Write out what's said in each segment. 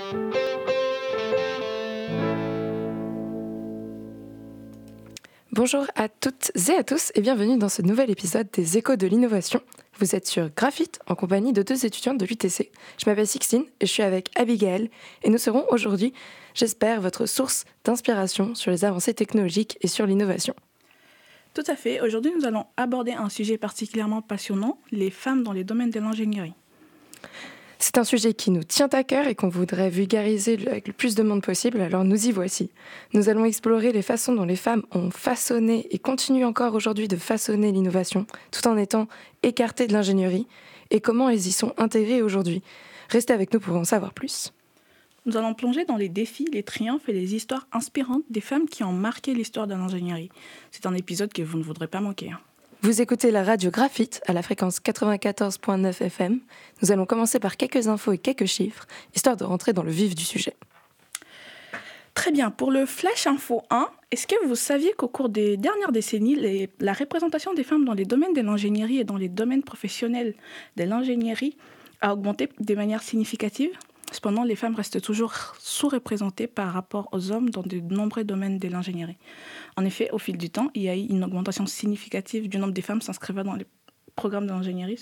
Bonjour à toutes et à tous et bienvenue dans ce nouvel épisode des Échos de l'innovation. Vous êtes sur Graphite en compagnie de 2 étudiantes de l'UTC. Je m'appelle Sixtine et je suis avec Abigail et nous serons aujourd'hui, j'espère, votre source d'inspiration sur les avancées technologiques et sur l'innovation. Tout à fait. Aujourd'hui, nous allons aborder un sujet particulièrement passionnant, les femmes dans les domaines de l'ingénierie. C'est un sujet qui nous tient à cœur et qu'on voudrait vulgariser avec le plus de monde possible, alors nous y voici. Nous allons explorer les façons dont les femmes ont façonné et continuent encore aujourd'hui de façonner l'innovation, tout en étant écartées de l'ingénierie, et comment elles y sont intégrées aujourd'hui. Restez avec nous pour en savoir plus. Nous allons plonger dans les défis, les triomphes et les histoires inspirantes des femmes qui ont marqué l'histoire de l'ingénierie. C'est un épisode que vous ne voudrez pas manquer. Vous écoutez la radio Graphite à la fréquence 94.9 FM. Nous allons commencer par quelques infos et quelques chiffres, histoire de rentrer dans le vif du sujet. Très bien, pour le Flash Info 1, est-ce que vous saviez qu'au cours des dernières décennies, la représentation des femmes dans les domaines de l'ingénierie et dans les domaines professionnels de l'ingénierie a augmenté de manière significative ? Cependant, les femmes restent toujours sous-représentées par rapport aux hommes dans de nombreux domaines de l'ingénierie. En effet, au fil du temps, il y a eu une augmentation significative du nombre de femmes s'inscrivant dans les programmes de l'ingénierie,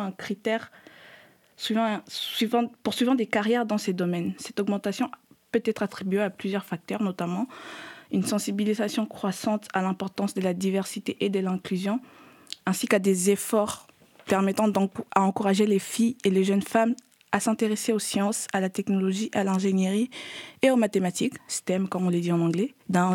poursuivant des carrières dans ces domaines. Cette augmentation peut être attribuée à plusieurs facteurs, notamment une sensibilisation croissante à l'importance de la diversité et de l'inclusion, ainsi qu'à des efforts permettant à encourager les filles et les jeunes femmes à s'intéresser aux sciences, à la technologie, à l'ingénierie et aux mathématiques, STEM comme on les dit en anglais,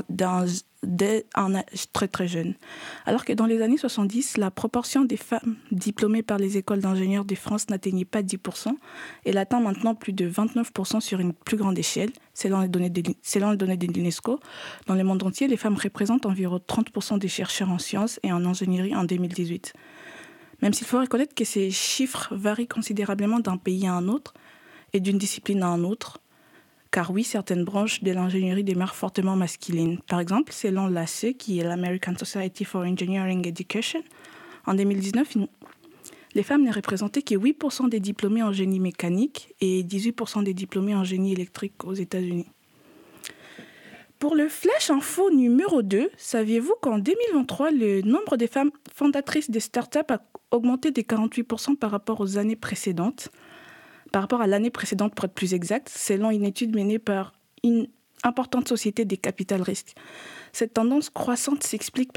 dès un âge très très jeune. Alors que dans les années 70, la proportion des femmes diplômées par les écoles d'ingénieurs de France n'atteignait pas 10%, elle atteint maintenant plus de 29% sur une plus grande échelle, selon les données de l'UNESCO. Dans le monde entier, les femmes représentent environ 30% des chercheurs en sciences et en ingénierie en 2018. Même s'il faut reconnaître que ces chiffres varient considérablement d'un pays à un autre et d'une discipline à une autre, car oui, certaines branches de l'ingénierie demeurent fortement masculines. Par exemple, selon l'ASE, qui est l'American Society for Engineering Education, en 2019, les femmes ne représentaient que 8% des diplômés en génie mécanique et 18% des diplômés en génie électrique aux États-Unis. Pour le Flash Info numéro 2, saviez-vous qu'en 2023, le nombre de femmes fondatrices de start-up a augmenté de 48% par rapport aux années précédentes, par rapport à l'année précédente pour être plus exact, selon une étude menée par une importante société des capital risques. Cette tendance croissante s'explique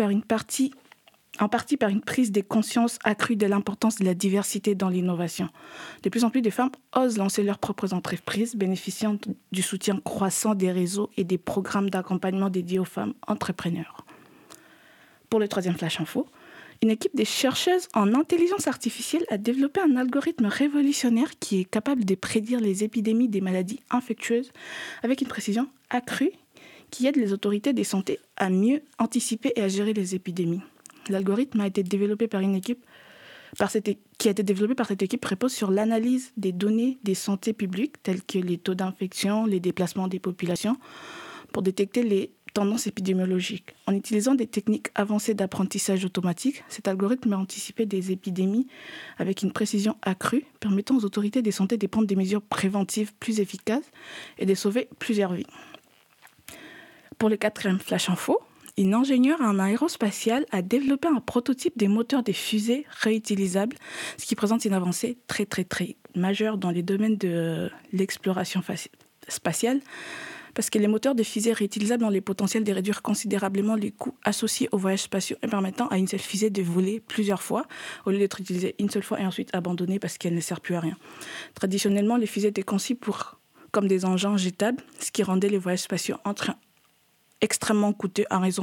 en partie par une prise de conscience accrue de l'importance de la diversité dans l'innovation. De plus en plus de femmes osent lancer leurs propres entreprises, bénéficiant du soutien croissant des réseaux et des programmes d'accompagnement dédiés aux femmes entrepreneurs. Pour le 3e Flash Info, une équipe de chercheuses en intelligence artificielle a développé un algorithme révolutionnaire qui est capable de prédire les épidémies des maladies infectieuses avec une précision accrue qui aide les autorités de santé à mieux anticiper et à gérer les épidémies. L'algorithme a été développé par cette équipe repose sur l'analyse des données des santé publiques telles que les taux d'infection, les déplacements des populations pour détecter les tendances épidémiologiques. En utilisant des techniques avancées d'apprentissage automatique, cet algorithme a anticipé des épidémies avec une précision accrue, permettant aux autorités de santé de prendre des mesures préventives plus efficaces et de sauver plusieurs vies. Pour le 4e Flash Info, une ingénieure en aérospatiale a développé un prototype des moteurs des fusées réutilisables, ce qui présente une avancée très très très majeure dans les domaines de l'exploration spatiale, parce que les moteurs de fusées réutilisables ont le potentiel de réduire considérablement les coûts associés aux voyages spatiaux et permettant à une seule fusée de voler plusieurs fois, au lieu d'être utilisée une seule fois et ensuite abandonnée parce qu'elle ne sert plus à rien. Traditionnellement, les fusées étaient conçues comme des engins jetables, ce qui rendait les voyages spatiaux extrêmement coûteux en raison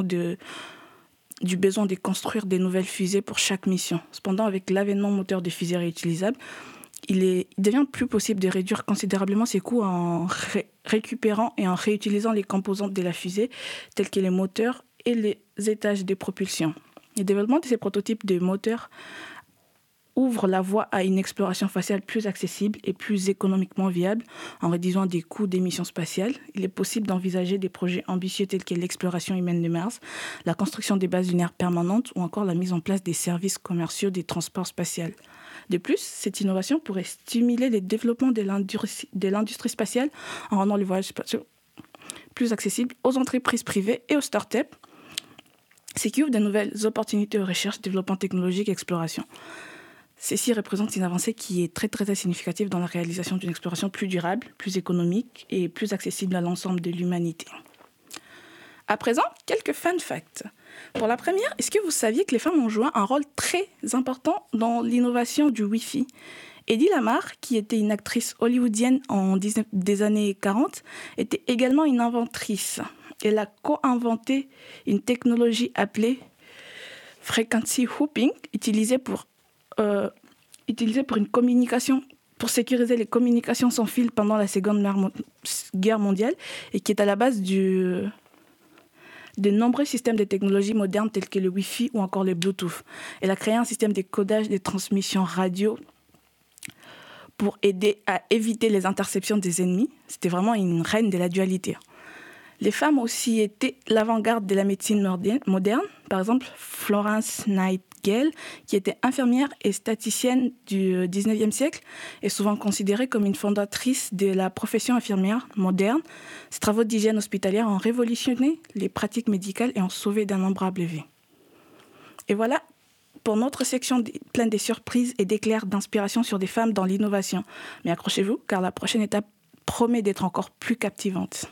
du besoin de construire des nouvelles fusées pour chaque mission. Cependant, avec l'avènement moteur de fusées réutilisables, il devient plus possible de réduire considérablement ces coûts en récupérant et en réutilisant les composantes de la fusée, telles que les moteurs et les étages de propulsion. Le développement de ces prototypes de moteurs ouvre la voie à une exploration spatiale plus accessible et plus économiquement viable en réduisant des coûts d'émissions spatiales. Il est possible d'envisager des projets ambitieux tels que l'exploration humaine de Mars, la construction des bases lunaires permanentes ou encore la mise en place des services commerciaux des transports spatials. De plus, cette innovation pourrait stimuler le développement de l'industrie spatiale en rendant les voyages spatiaux plus accessibles aux entreprises privées et aux startups, ce qui ouvre de nouvelles opportunités aux recherches, développement technologique et exploration. Ceci représente une avancée qui est très, très significative dans la réalisation d'une exploration plus durable, plus économique et plus accessible à l'ensemble de l'humanité. À présent, quelques fun facts. Pour la première, est-ce que vous saviez que les femmes ont joué un rôle très important dans l'innovation du Wi-Fi ? Eddie Lamar, qui était une actrice hollywoodienne des années 40, était également une inventrice. Elle a co-inventé une technologie appelée frequency hopping, utilisée pour une communication, pour sécuriser les communications sans fil pendant la Seconde Guerre mondiale et qui est à la base de nombreux systèmes de technologies modernes tels que le Wi-Fi ou encore le Bluetooth. Elle a créé un système de codage des transmissions radio pour aider à éviter les interceptions des ennemis. C'était vraiment une reine de la dualité. Les femmes ont aussi été l'avant-garde de la médecine moderne. Par exemple, Florence Nightingale, qui était infirmière et statisticienne du 19e siècle, est souvent considérée comme une fondatrice de la profession infirmière moderne. Ses travaux d'hygiène hospitalière ont révolutionné les pratiques médicales et ont sauvé d'innombrables vies. Et voilà pour notre section pleine de surprises et d'éclairs d'inspiration sur des femmes dans l'innovation. Mais accrochez-vous, car la prochaine étape promet d'être encore plus captivante.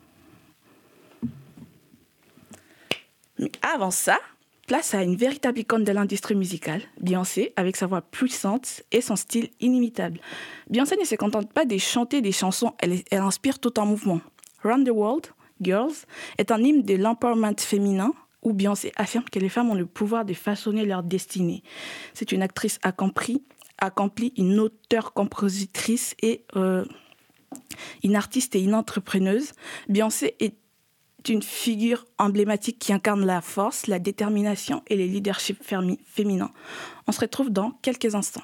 Mais avant ça, place à une véritable icône de l'industrie musicale, Beyoncé, avec sa voix puissante et son style inimitable. Beyoncé ne se contente pas de chanter des chansons, elle inspire tout un mouvement. Round the World, Girls, est un hymne de l'empowerment féminin où Beyoncé affirme que les femmes ont le pouvoir de façonner leur destinée. C'est une actrice accomplie, une auteure-compositrice et une artiste et une entrepreneuse. Beyoncé est une figure emblématique qui incarne la force, la détermination et le leadership féminin. On se retrouve dans quelques instants.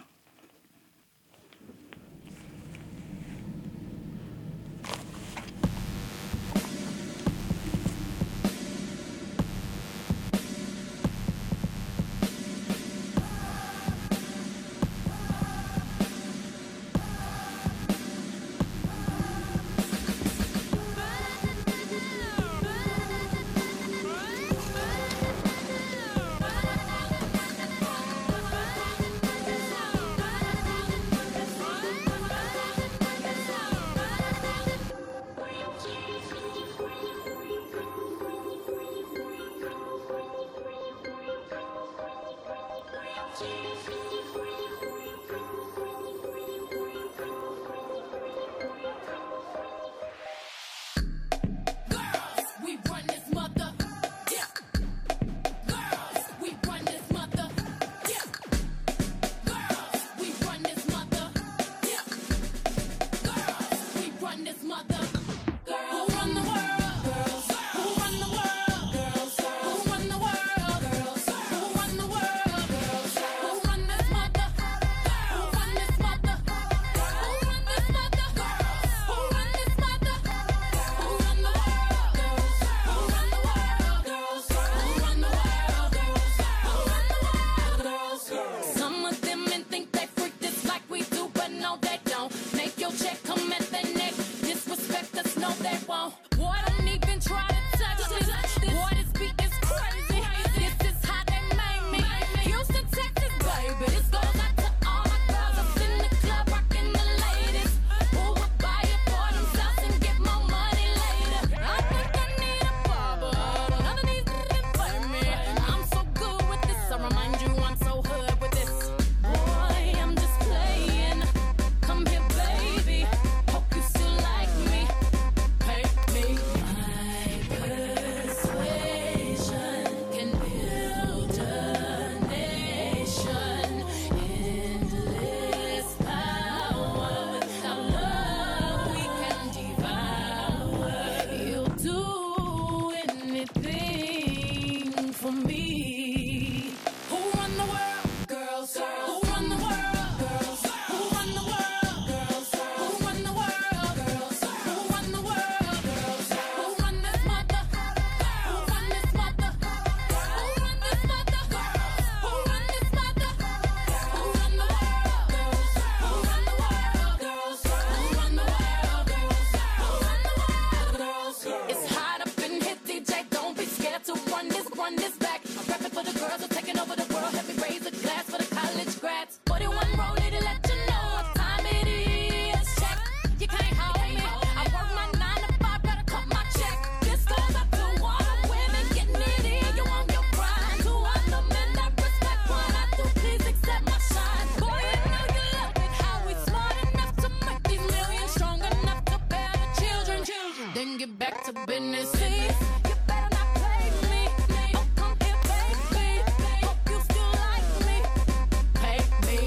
raise a glass for the college grads. 41 rollie to let you know what time it is. Check, you can't hold me. I work my 9 to 5, gotta cut my check. This goes up to all the women getting it in. You want your grind. To all the men that respect what I do, please accept my shine. Boy, you know you love it how we smart enough to make these millions, strong enough to bear the children. Then get back to business. See, you better not play me. Oh, come here, baby. Hope you still like me. Pay me.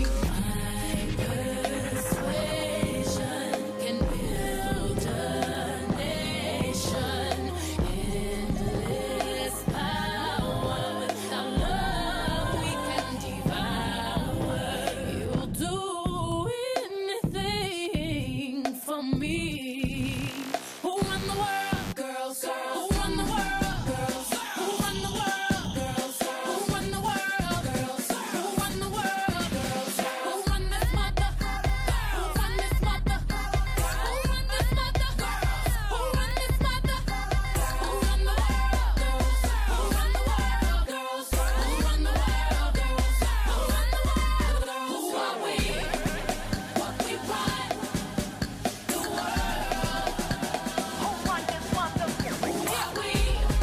My persuasion can build a nation. Endless power. Without love, we can devour. You'll do anything for me. Who run the world? Girls. Who run the world? Girls. Who run the world? Girls. Who run the world? Girls. Who run the world? Girls. Who run this mother? Who run this mother? Who run this mother? Who run this mother? Who run the world? Girls. Who run the world? Girls. Who run the world? Girls. Who run the world? Who are we? What we run? The world. Who run this mother? Who are we? What we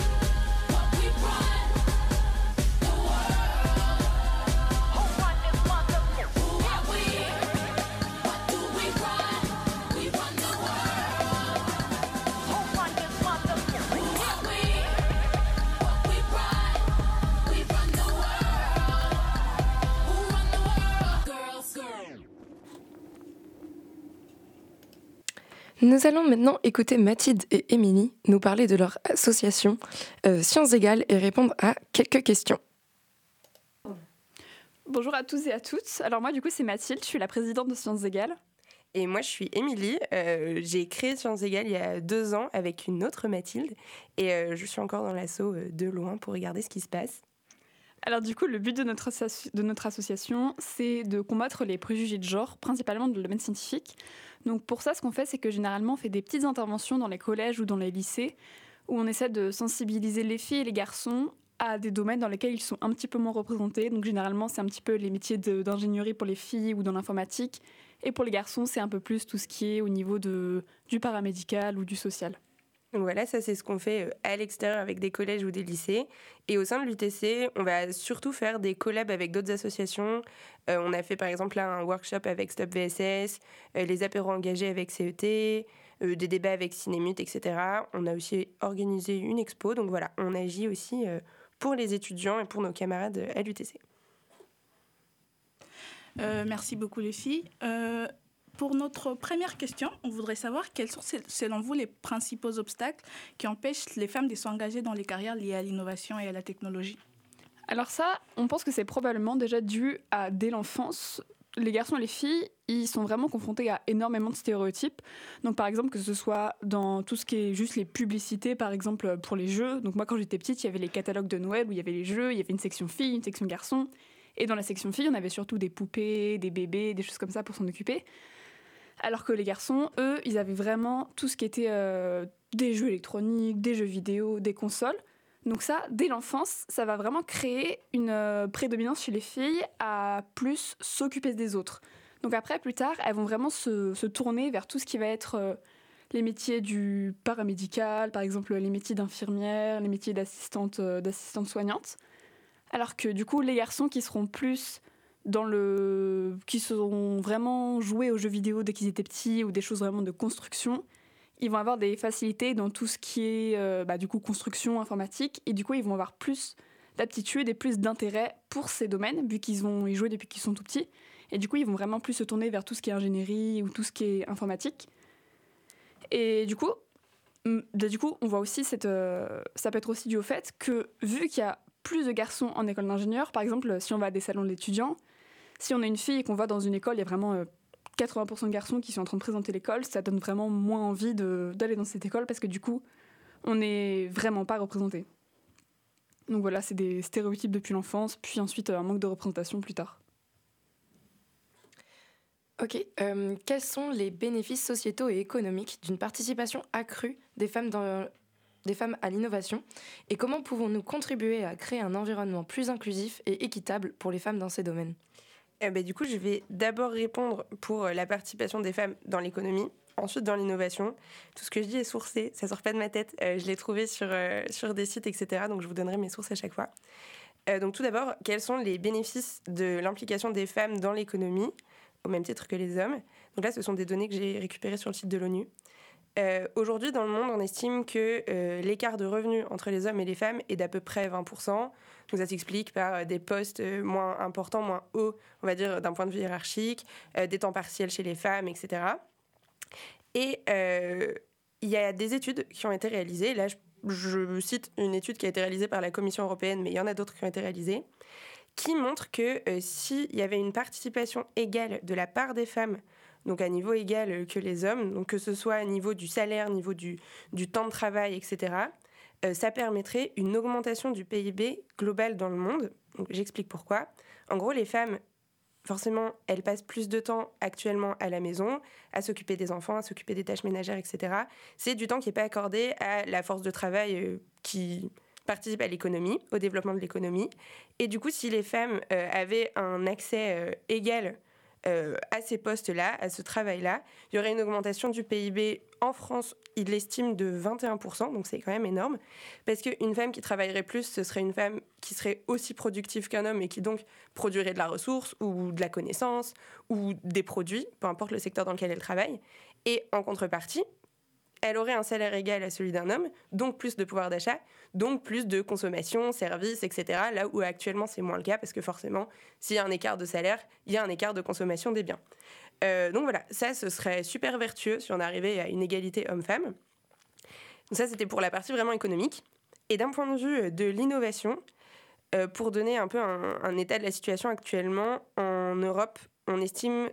run? The world. Who run this mother? Who are we? What do we run? We run the world. Who run this mother? Who are we? What we run? We run the world. Who run the world? Girls. Nous allons maintenant écouter Mathilde et Émilie nous parler de leur association Sciences Égales et répondre à quelques questions. Bonjour à tous et à toutes. Alors moi, du coup, c'est Mathilde, je suis la présidente de Sciences Égales. Et moi, je suis Émilie. J'ai créé Sciences Égales il y a 2 ans avec une autre Mathilde. Et je suis encore dans l'asso de loin pour regarder ce qui se passe. Alors du coup, le but de notre association, c'est de combattre les préjugés de genre, principalement dans le domaine scientifique. Donc pour ça, ce qu'on fait, c'est que généralement, on fait des petites interventions dans les collèges ou dans les lycées, où on essaie de sensibiliser les filles et les garçons à des domaines dans lesquels ils sont un petit peu moins représentés. Donc généralement, c'est un petit peu les métiers d'ingénierie pour les filles ou dans l'informatique. Et pour les garçons, c'est un peu plus tout ce qui est au niveau du paramédical ou du social. Donc voilà, ça c'est ce qu'on fait à l'extérieur avec des collèges ou des lycées. Et au sein de l'UTC, on va surtout faire des collabs avec d'autres associations. On a fait par exemple là un workshop avec Stop VSS, les apéros engagés avec CET, des débats avec Cinémute, etc. On a aussi organisé une expo. Donc voilà, on agit aussi pour les étudiants et pour nos camarades à l'UTC. Merci beaucoup les filles. Pour notre première question, on voudrait savoir quels sont selon vous les principaux obstacles qui empêchent les femmes de s'engager dans les carrières liées à l'innovation et à la technologie. Alors ça, on pense que c'est probablement déjà dû à dès l'enfance. Les garçons et les filles, ils sont vraiment confrontés à énormément de stéréotypes. Donc par exemple, que ce soit dans tout ce qui est juste les publicités, par exemple pour les jeux. Donc moi quand j'étais petite, il y avait les catalogues de Noël où il y avait les jeux, il y avait une section filles, une section garçons. Et dans la section filles, on avait surtout des poupées, des bébés, des choses comme ça pour s'en occuper. Alors que les garçons, eux, ils avaient vraiment tout ce qui était des jeux électroniques, des jeux vidéo, des consoles. Donc ça, dès l'enfance, ça va vraiment créer une prédominance chez les filles à plus s'occuper des autres. Donc après, plus tard, elles vont vraiment se tourner vers tout ce qui va être les métiers du paramédical, par exemple les métiers d'infirmière, les métiers d'assistante soignante. Alors que du coup, les garçons qui seront plus qui seront vraiment joués aux jeux vidéo dès qu'ils étaient petits ou des choses vraiment de construction, ils vont avoir des facilités dans tout ce qui est du coup construction informatique et du coup ils vont avoir plus d'aptitude et plus d'intérêt pour ces domaines vu qu'ils vont y jouer depuis qu'ils sont tout petits et du coup ils vont vraiment plus se tourner vers tout ce qui est ingénierie ou tout ce qui est informatique. Et du coup on voit aussi ça peut être aussi dû au fait que vu qu'il y a plus de garçons en école d'ingénieur, par exemple si on va à des salons d'étudiants, si on a une fille et qu'on va dans une école, il y a vraiment 80% de garçons qui sont en train de présenter l'école, ça donne vraiment moins envie d'aller dans cette école parce que du coup, on n'est vraiment pas représenté. Donc voilà, c'est des stéréotypes depuis l'enfance, puis ensuite un manque de représentation plus tard. Ok, quels sont les bénéfices sociétaux et économiques d'une participation accrue des femmes dans des femmes à l'innovation et comment pouvons-nous contribuer à créer un environnement plus inclusif et équitable pour les femmes dans ces domaines ? Du coup, je vais d'abord répondre pour la participation des femmes dans l'économie, ensuite dans l'innovation. Tout ce que je dis est sourcé, ça sort pas de ma tête. Je l'ai trouvé sur des sites, etc. Donc, je vous donnerai mes sources à chaque fois. Donc, tout d'abord, quels sont les bénéfices de l'implication des femmes dans l'économie, au même titre que les hommes ? Donc là, ce sont des données que j'ai récupérées sur le site de l'ONU. Aujourd'hui, dans le monde, on estime que l'écart de revenus entre les hommes et les femmes est d'à peu près 20%. Donc ça s'explique par des postes moins importants, moins hauts, on va dire, d'un point de vue hiérarchique, des temps partiels chez les femmes, etc. Et il y a des études qui ont été réalisées. Là, je cite une étude qui a été réalisée par la Commission européenne, mais il y en a d'autres qui ont été réalisées, qui montrent que s'il y avait une participation égale de la part des femmes, donc à niveau égal que les hommes, donc que ce soit à niveau du salaire, niveau du temps de travail, etc., ça permettrait une augmentation du PIB global dans le monde. Donc, j'explique pourquoi. En gros, les femmes, forcément, elles passent plus de temps actuellement à la maison, à s'occuper des enfants, à s'occuper des tâches ménagères, etc. C'est du temps qui n'est pas accordé à la force de travail qui participe à l'économie, au développement de l'économie. Et du coup, si les femmes avaient un accès égal à ces postes-là, à ce travail-là, il y aurait une augmentation du PIB en France, il l'estime de 21%, donc c'est quand même énorme, parce qu'une femme qui travaillerait plus, ce serait une femme qui serait aussi productive qu'un homme et qui donc produirait de la ressource ou de la connaissance ou des produits, peu importe le secteur dans lequel elle travaille. Et en contrepartie, elle aurait un salaire égal à celui d'un homme, donc plus de pouvoir d'achat, donc plus de consommation, services, etc. Là où actuellement c'est moins le cas, parce que forcément, s'il y a un écart de salaire, il y a un écart de consommation des biens. Donc voilà, ça ce serait super vertueux si on arrivait à une égalité homme-femme. Donc ça c'était pour la partie vraiment économique. Et d'un point de vue de l'innovation, pour donner un peu un état de la situation actuellement, en Europe, on estime,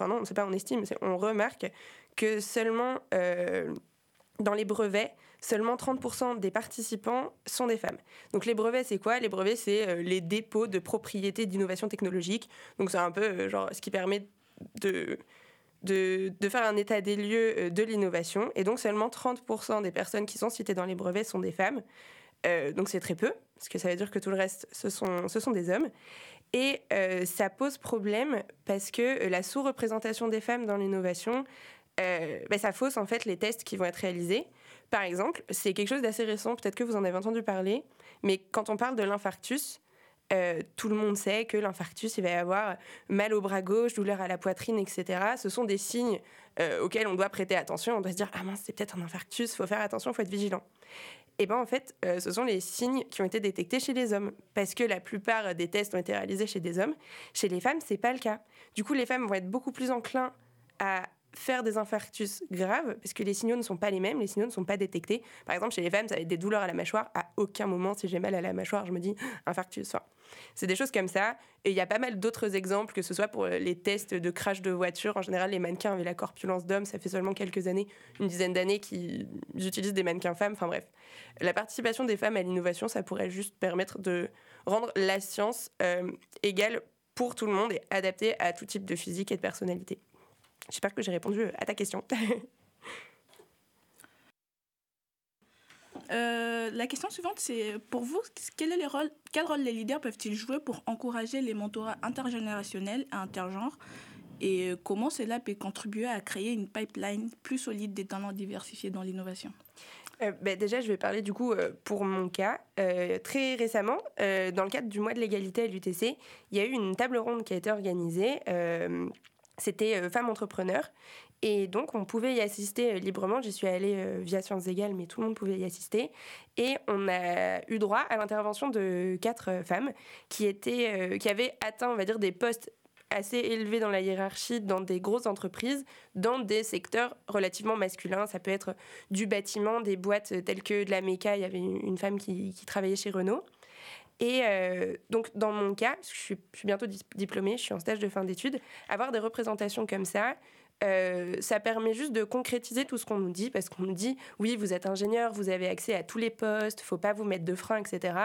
on remarque que seulement dans les brevets, seulement 30% des participants sont des femmes. Donc les brevets, c'est quoi ? Les brevets, c'est les dépôts de propriété d'innovation technologique. Donc c'est un peu genre ce qui permet de faire un état des lieux de l'innovation. Et donc seulement 30% des personnes qui sont citées dans les brevets sont des femmes. Donc c'est très peu, parce que ça veut dire que tout le reste, ce sont des hommes. Et ça pose problème parce que la sous-représentation des femmes dans l'innovation, ça fausse en fait les tests qui vont être réalisés. Par exemple, c'est quelque chose d'assez récent, peut-être que vous en avez entendu parler, mais quand on parle de l'infarctus, tout le monde sait que l'infarctus, il va y avoir mal au bras gauche, douleur à la poitrine, etc. Ce sont des signes auxquels on doit prêter attention. On doit se dire « Ah mince, c'est peut-être un infarctus, il faut faire attention, il faut être vigilant ». Et bien en fait, ce sont les signes qui ont été détectés chez les hommes, parce que la plupart des tests ont été réalisés chez des hommes. Chez les femmes, c'est pas le cas. Du coup, les femmes vont être beaucoup plus enclins à faire des infarctus graves, parce que les signaux ne sont pas les mêmes, les signaux ne sont pas détectés. Par exemple, chez les femmes, ça va être des douleurs à la mâchoire. À aucun moment, si j'ai mal à la mâchoire, je me dis infarctus. Enfin, c'est des choses comme ça. Et il y a pas mal d'autres exemples, que ce soit pour les tests de crash de voiture. En général, les mannequins avaient la corpulence d'hommes. Ça fait seulement quelques années, une dizaine d'années, qu'ils utilisent des mannequins femmes. Enfin bref, la participation des femmes à l'innovation, ça pourrait juste permettre de rendre la science égale pour tout le monde et adaptée à tout type de physique et de personnalité. J'espère que j'ai répondu à ta question. La question suivante, c'est pour vous, quel rôle les leaders peuvent-ils jouer pour encourager les mentorats intergénérationnels et intergenres, et comment cela peut contribuer à créer une pipeline plus solide des talents diversifiés dans l'innovation ? Déjà, je vais parler du coup pour mon cas. Très récemment, dans le cadre du mois de l'égalité à l'UTC, il y a eu une table ronde qui a été organisée. C'était Femmes entrepreneurs. Et donc, on pouvait y assister librement. J'y suis allée via Sciences Égales, mais tout le monde pouvait y assister. Et on a eu droit à l'intervention de 4 femmes qui avaient atteint, on va dire, des postes assez élevés dans la hiérarchie, dans des grosses entreprises, dans des secteurs relativement masculins. Ça peut être du bâtiment, des boîtes telles que de la méca. Il y avait une femme qui travaillait chez Renault. Et donc, dans mon cas, parce que je suis bientôt diplômée, je suis en stage de fin d'études, avoir des représentations comme ça permet juste de concrétiser tout ce qu'on nous dit, parce qu'on nous dit, oui, vous êtes ingénieur, vous avez accès à tous les postes, faut pas vous mettre de frein, etc.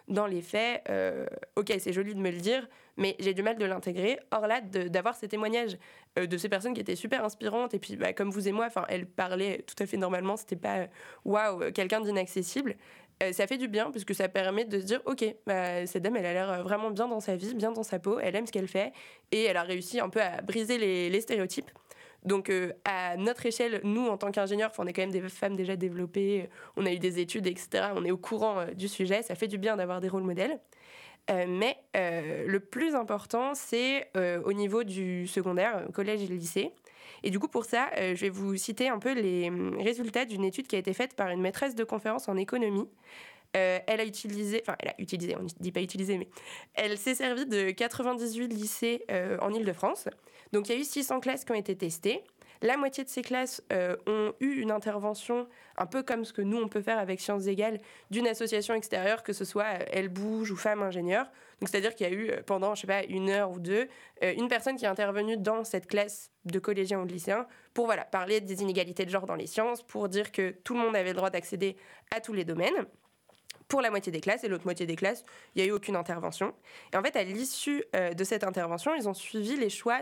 dans les faits, ok, c'est joli de me le dire, mais j'ai du mal de l'intégrer. Or là, d'avoir ces témoignages de ces personnes qui étaient super inspirantes, et puis comme vous et moi, elles parlaient tout à fait normalement, c'était pas waouh, quelqu'un d'inaccessible. Ça fait du bien parce que ça permet de se dire ok, cette dame elle a l'air vraiment bien dans sa vie, bien dans sa peau, elle aime ce qu'elle fait et elle a réussi un peu à briser les stéréotypes. Donc à notre échelle, nous en tant qu'ingénieurs, on est quand même des femmes déjà développées, on a eu des études, etc. On est au courant du sujet, ça fait du bien d'avoir des rôles modèles. Mais le plus important, c'est au niveau du secondaire, collège et lycée. Et du coup, pour ça, je vais vous citer un peu les résultats d'une étude qui a été faite par une maîtresse de conférence en économie. Elle a utilisé, on ne dit pas utiliser, mais elle s'est servie de 98 lycées en Île-de-France. Donc, il y a eu 600 classes qui ont été testées. La moitié de ces classes ont eu une intervention, un peu comme ce que nous, on peut faire avec Sciences Égales, d'une association extérieure, que ce soit Elle Bouge ou Femmes Ingénieurs. Donc, c'est-à-dire qu'il y a eu, pendant, je sais pas, 1 heure ou 2, une personne qui est intervenue dans cette classe de collégiens ou de lycéens pour parler des inégalités de genre dans les sciences, pour dire que tout le monde avait le droit d'accéder à tous les domaines. Pour la moitié des classes, et l'autre moitié des classes, il n'y a eu aucune intervention. Et en fait, à l'issue de cette intervention, ils ont suivi les choix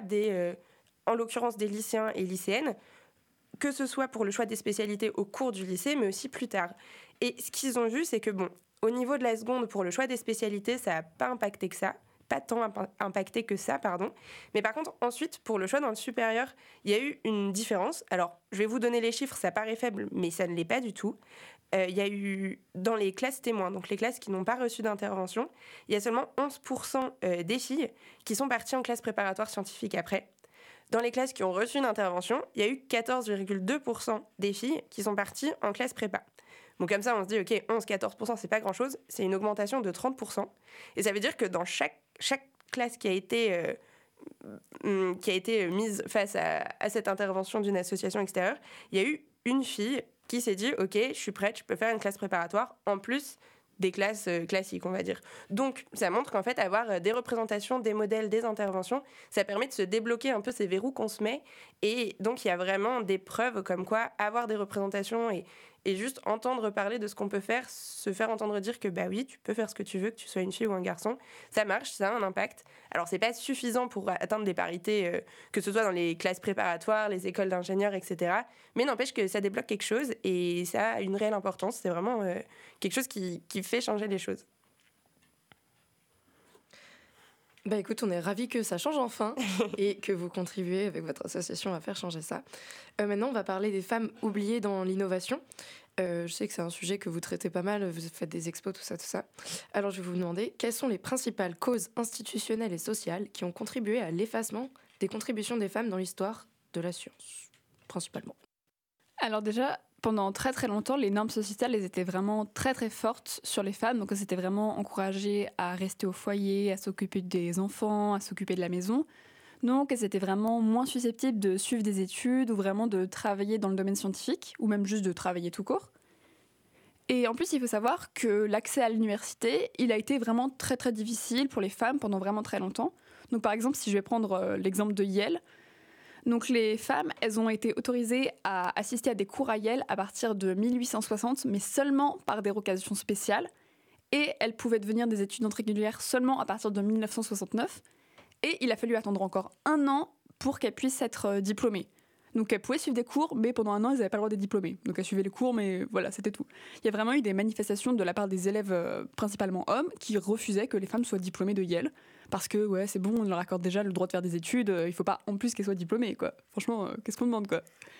en l'occurrence des lycéens et lycéennes, que ce soit pour le choix des spécialités au cours du lycée, mais aussi plus tard. Et ce qu'ils ont vu, c'est que au niveau de la seconde, pour le choix des spécialités, ça n'a pas impacté que ça. Pas tant impacté que ça, pardon. Mais par contre, ensuite, pour le choix dans le supérieur, il y a eu une différence. Alors, je vais vous donner les chiffres, ça paraît faible, mais ça ne l'est pas du tout. Il y a eu, dans les classes témoins, donc les classes qui n'ont pas reçu d'intervention, il y a seulement 11% des filles qui sont parties en classe préparatoire scientifique après. Dans les classes qui ont reçu une intervention, il y a eu 14,2% des filles qui sont parties en classe prépa. Donc comme ça, on se dit, ok, 11-14%, c'est pas grand-chose, c'est une augmentation de 30%. Et ça veut dire que dans chaque classe qui a été mise face à cette intervention d'une association extérieure, il y a eu une fille qui s'est dit, ok, je suis prête, je peux faire une classe préparatoire, en plus des classes classiques, on va dire. Donc, ça montre qu'en fait, avoir des représentations, des modèles, des interventions, ça permet de se débloquer un peu ces verrous qu'on se met. Et donc, il y a vraiment des preuves comme quoi avoir des représentations et juste entendre parler de ce qu'on peut faire, se faire entendre dire que bah oui, tu peux faire ce que tu veux, que tu sois une fille ou un garçon, ça marche, ça a un impact. Alors, c'est pas suffisant pour atteindre des parités, que ce soit dans les classes préparatoires, les écoles d'ingénieurs, etc. Mais n'empêche que ça débloque quelque chose et ça a une réelle importance. C'est vraiment quelque chose qui fait changer les choses. Bah écoute, on est ravis que ça change enfin et que vous contribuez avec votre association à faire changer ça. Maintenant, on va parler des femmes oubliées dans l'innovation. Je sais que c'est un sujet que vous traitez pas mal, vous faites des expos, tout ça. Alors je vais vous demander, quelles sont les principales causes institutionnelles et sociales qui ont contribué à l'effacement des contributions des femmes dans l'histoire de la science, principalement? Alors déjà, pendant très très longtemps, les normes sociétales elles étaient vraiment très très fortes sur les femmes. Donc elles étaient vraiment encouragées à rester au foyer, à s'occuper des enfants, à s'occuper de la maison. Donc elles étaient vraiment moins susceptibles de suivre des études ou vraiment de travailler dans le domaine scientifique ou même juste de travailler tout court. Et en plus, il faut savoir que l'accès à l'université, il a été vraiment très très difficile pour les femmes pendant vraiment très longtemps. Donc par exemple, si je vais prendre l'exemple de Yale, donc les femmes, elles ont été autorisées à assister à des cours à Yale à partir de 1860, mais seulement par dérogation spéciale. Et elles pouvaient devenir des étudiantes régulières seulement à partir de 1969. Et il a fallu attendre encore 1 an pour qu'elles puissent être diplômées. Donc elles pouvaient suivre des cours, mais pendant 1 an, elles n'avaient pas le droit d'être diplômées. Donc elles suivaient les cours, mais voilà, c'était tout. Il y a vraiment eu des manifestations de la part des élèves, principalement hommes, qui refusaient que les femmes soient diplômées de Yale. Parce que, ouais, c'est bon, on leur accorde déjà le droit de faire des études, il ne faut pas en plus qu'elles soient diplômées, quoi. Franchement, qu'est-ce qu'on demande, quoi.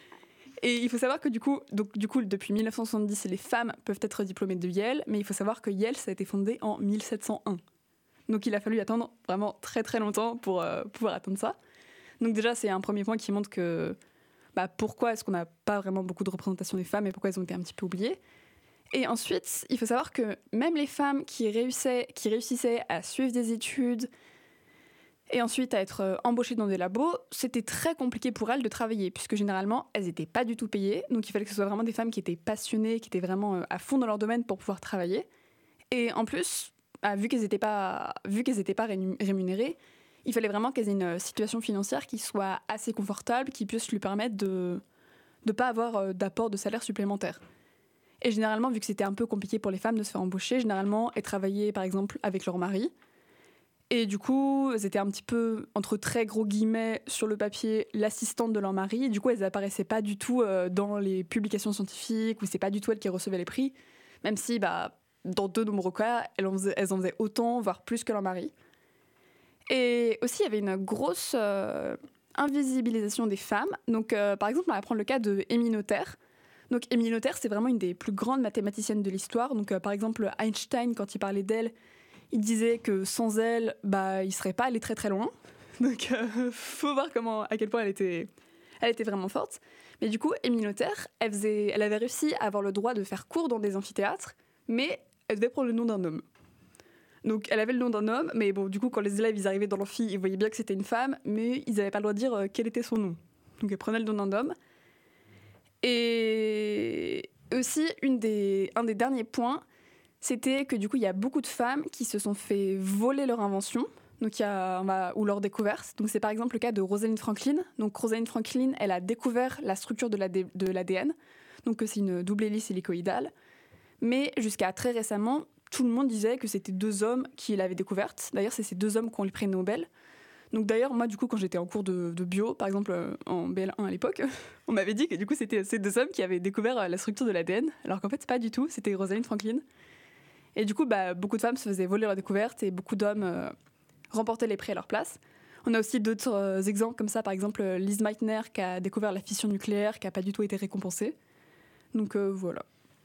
Et il faut savoir que du coup, depuis 1970, les femmes peuvent être diplômées de Yale, mais il faut savoir que Yale, ça a été fondé en 1701. Donc il a fallu attendre vraiment très très longtemps pour pouvoir atteindre ça. Donc déjà, c'est un premier point qui montre que pourquoi est-ce qu'on n'a pas vraiment beaucoup de représentation des femmes et pourquoi elles ont été un petit peu oubliées. Et ensuite, il faut savoir que même les femmes qui réussissaient à suivre des études et ensuite à être embauchées dans des labos, c'était très compliqué pour elles de travailler, puisque généralement, elles n'étaient pas du tout payées. Donc il fallait que ce soit vraiment des femmes qui étaient passionnées, qui étaient vraiment à fond dans leur domaine pour pouvoir travailler. Et en plus, vu qu'elles n'étaient pas rémunérées, il fallait vraiment qu'elles aient une situation financière qui soit assez confortable, qui puisse lui permettre de ne pas avoir d'apport de salaire supplémentaire. Et généralement, vu que c'était un peu compliqué pour les femmes de se faire embaucher, généralement, elles travaillaient par exemple avec leur mari. Et du coup, elles étaient un petit peu, entre très gros guillemets, sur le papier, l'assistante de leur mari. Du coup, elles apparaissaient pas du tout dans les publications scientifiques, ou c'est pas du tout elles qui recevaient les prix, même si, dans de nombreux cas, elles en faisaient autant, voire plus que leur mari. Et aussi, il y avait une grosse invisibilisation des femmes. Donc, par exemple, on va prendre le cas de Émile Noether. Donc, Émile Noether, c'est vraiment une des plus grandes mathématiciennes de l'histoire. Donc, par exemple, Einstein, quand il parlait d'elle, il disait que sans elle, il serait pas allé très très loin. Donc, faut voir à quel point elle était vraiment forte. Mais du coup, Émile Noether, elle avait réussi à avoir le droit de faire cours dans des amphithéâtres, mais elle devait prendre le nom d'un homme. Donc, elle avait le nom d'un homme, mais bon, du coup, quand les élèves ils arrivaient dans l'amphi, ils voyaient bien que c'était une femme, mais ils n'avaient pas le droit de dire quel était son nom. Donc, elle prenait le nom d'un homme. Et aussi, un des derniers points, c'était que du coup, il y a beaucoup de femmes qui se sont fait voler leur invention, donc ou leur découverte. Donc, c'est par exemple le cas de Rosalind Franklin. Donc, Rosalind Franklin, elle a découvert la structure de l'ADN, donc c'est une double hélice hélicoïdale. Mais jusqu'à très récemment, tout le monde disait que c'était 2 hommes qui l'avaient découverte. D'ailleurs, c'est ces 2 hommes qui ont le prix Nobel. Donc d'ailleurs, moi, du coup, quand j'étais en cours de bio, par exemple en BL1 à l'époque, on m'avait dit que du coup, c'était ces 2 hommes qui avaient découvert la structure de l'ADN, alors qu'en fait, c'est pas du tout, c'était Rosalind Franklin. Et du coup, beaucoup de femmes se faisaient voler leur découverte et beaucoup d'hommes remportaient les prix à leur place. On a aussi d'autres exemples comme ça, par exemple Lise Meitner qui a découvert la fission nucléaire, qui n'a pas du tout été récompensée. Donc voilà.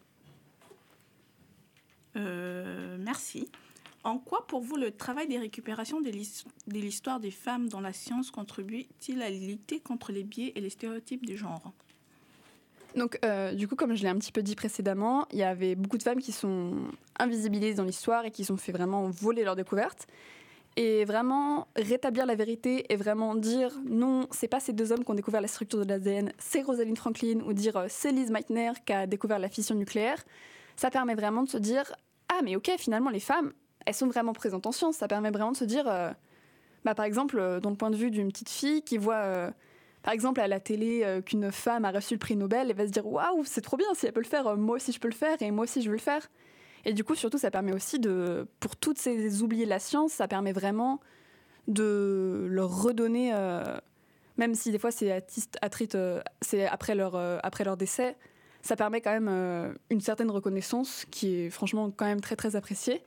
Merci. En quoi, pour vous, le travail des récupérations de l'histoire des femmes dans la science contribue-t-il à lutter contre les biais et les stéréotypes du genre ? Donc, du coup, comme je l'ai un petit peu dit précédemment, il y avait beaucoup de femmes qui sont invisibilisées dans l'histoire et qui sont fait vraiment voler leur découverte. Et vraiment rétablir la vérité et vraiment dire non, c'est pas ces 2 hommes qui ont découvert la structure de l'ADN, c'est Rosalind Franklin, ou dire c'est Lise Meitner qui a découvert la fission nucléaire. Ça permet vraiment de se dire ah, mais ok, finalement, les femmes, elles sont vraiment présentes en science. Ça permet vraiment de se dire, par exemple, dans le point de vue d'une petite fille qui voit, par exemple, à la télé, qu'une femme a reçu le prix Nobel, elle va se dire waouh, c'est trop bien, si elle peut le faire, moi aussi je peux le faire, et moi aussi je veux le faire. Et du coup, surtout, ça permet aussi pour toutes ces oubliées de la science, ça permet vraiment de leur redonner, même si des fois c'est après leur décès, ça permet quand même une certaine reconnaissance qui est franchement quand même très très appréciée.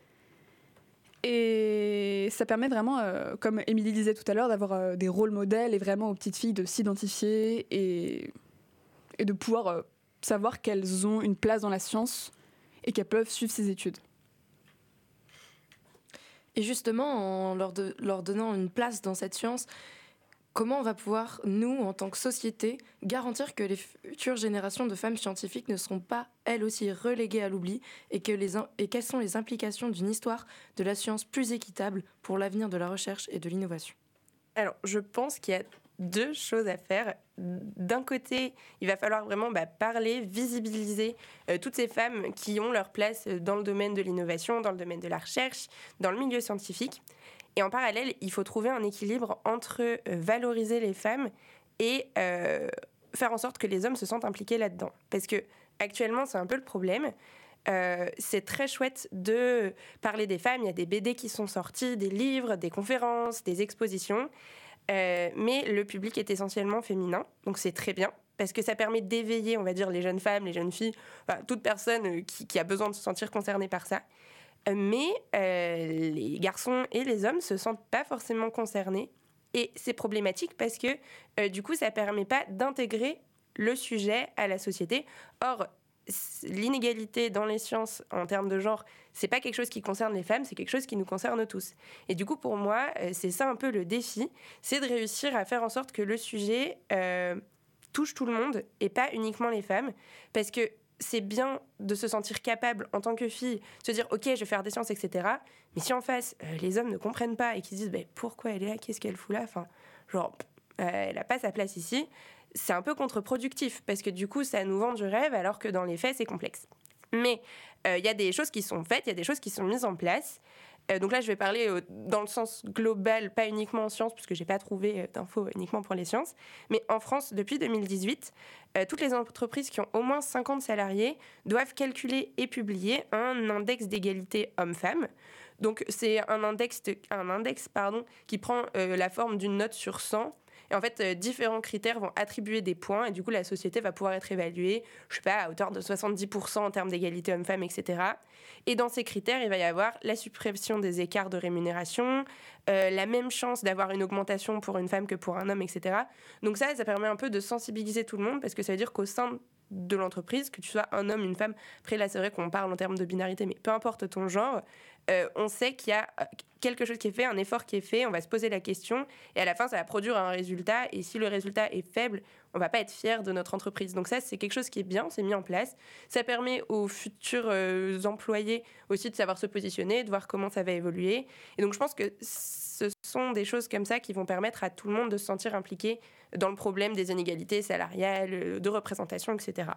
Et ça permet vraiment, comme Émilie disait tout à l'heure, d'avoir des rôles modèles et vraiment aux petites filles de s'identifier et de pouvoir savoir qu'elles ont une place dans la science et qu'elles peuvent suivre ces études. Et justement, en leur donnant une place dans cette science, comment on va pouvoir, nous, en tant que société, garantir que les futures générations de femmes scientifiques ne seront pas, elles aussi, reléguées à l'oubli et quelles sont les implications d'une histoire de la science plus équitable pour l'avenir de la recherche et de l'innovation ? Alors, je pense qu'il y a 2 choses à faire. D'un côté, il va falloir vraiment parler, visibiliser toutes ces femmes qui ont leur place dans le domaine de l'innovation, dans le domaine de la recherche, dans le milieu scientifique. Et en parallèle, il faut trouver un équilibre entre valoriser les femmes et faire en sorte que les hommes se sentent impliqués là-dedans. Parce que actuellement, c'est un peu le problème. C'est très chouette de parler des femmes. Il y a des BD qui sont sortis, des livres, des conférences, des expositions. Mais le public est essentiellement féminin. Donc c'est très bien. Parce que ça permet d'éveiller, on va dire, les jeunes femmes, les jeunes filles, toute personne qui a besoin de se sentir concernée par ça. Mais les garçons et les hommes ne se sentent pas forcément concernés. Et c'est problématique parce que du coup, ça ne permet pas d'intégrer le sujet à la société. Or, l'inégalité dans les sciences en termes de genre, c'est pas quelque chose qui concerne les femmes, c'est quelque chose qui nous concerne tous. Et du coup, pour moi, c'est ça un peu le défi, c'est de réussir à faire en sorte que le sujet touche tout le monde et pas uniquement les femmes. Parce que c'est bien de se sentir capable en tant que fille, de se dire ok, je vais faire des sciences, etc. Mais si en face, les hommes ne comprennent pas et qu'ils se disent pourquoi elle est là, qu'est-ce qu'elle fout là, elle n'a pas sa place ici, c'est un peu contre-productif parce que du coup, ça nous vend du rêve alors que dans les faits, c'est complexe. Mais il y a des choses qui sont faites, il y a des choses qui sont mises en place. Donc là, je vais parler dans le sens global, pas uniquement en sciences, puisque je n'ai pas trouvé d'infos uniquement pour les sciences. Mais en France, depuis 2018, toutes les entreprises qui ont au moins 50 salariés doivent calculer et publier un index d'égalité homme-femme. Donc c'est un index qui prend la forme d'une note sur 100. Et en fait, différents critères vont attribuer des points et du coup, la société va pouvoir être évaluée, je sais pas, à hauteur de 70% en termes d'égalité homme-femme, etc. Et dans ces critères, il va y avoir la suppression des écarts de rémunération, la même chance d'avoir une augmentation pour une femme que pour un homme, etc. Donc ça permet un peu de sensibiliser tout le monde parce que ça veut dire qu'au sein de l'entreprise, que tu sois un homme, une femme, après là, c'est vrai qu'on parle en termes de binarité, mais peu importe ton genre, on sait qu'il y a quelque chose qui est fait, un effort qui est fait, on va se poser la question et à la fin ça va produire un résultat et si le résultat est faible, on va pas être fier de notre entreprise. Donc ça c'est quelque chose qui est bien, c'est mis en place. Ça permet aux futurs employés aussi de savoir se positionner, de voir comment ça va évoluer. Et donc je pense que ce sont des choses comme ça qui vont permettre à tout le monde de se sentir impliqué dans le problème des inégalités salariales, de représentation, etc.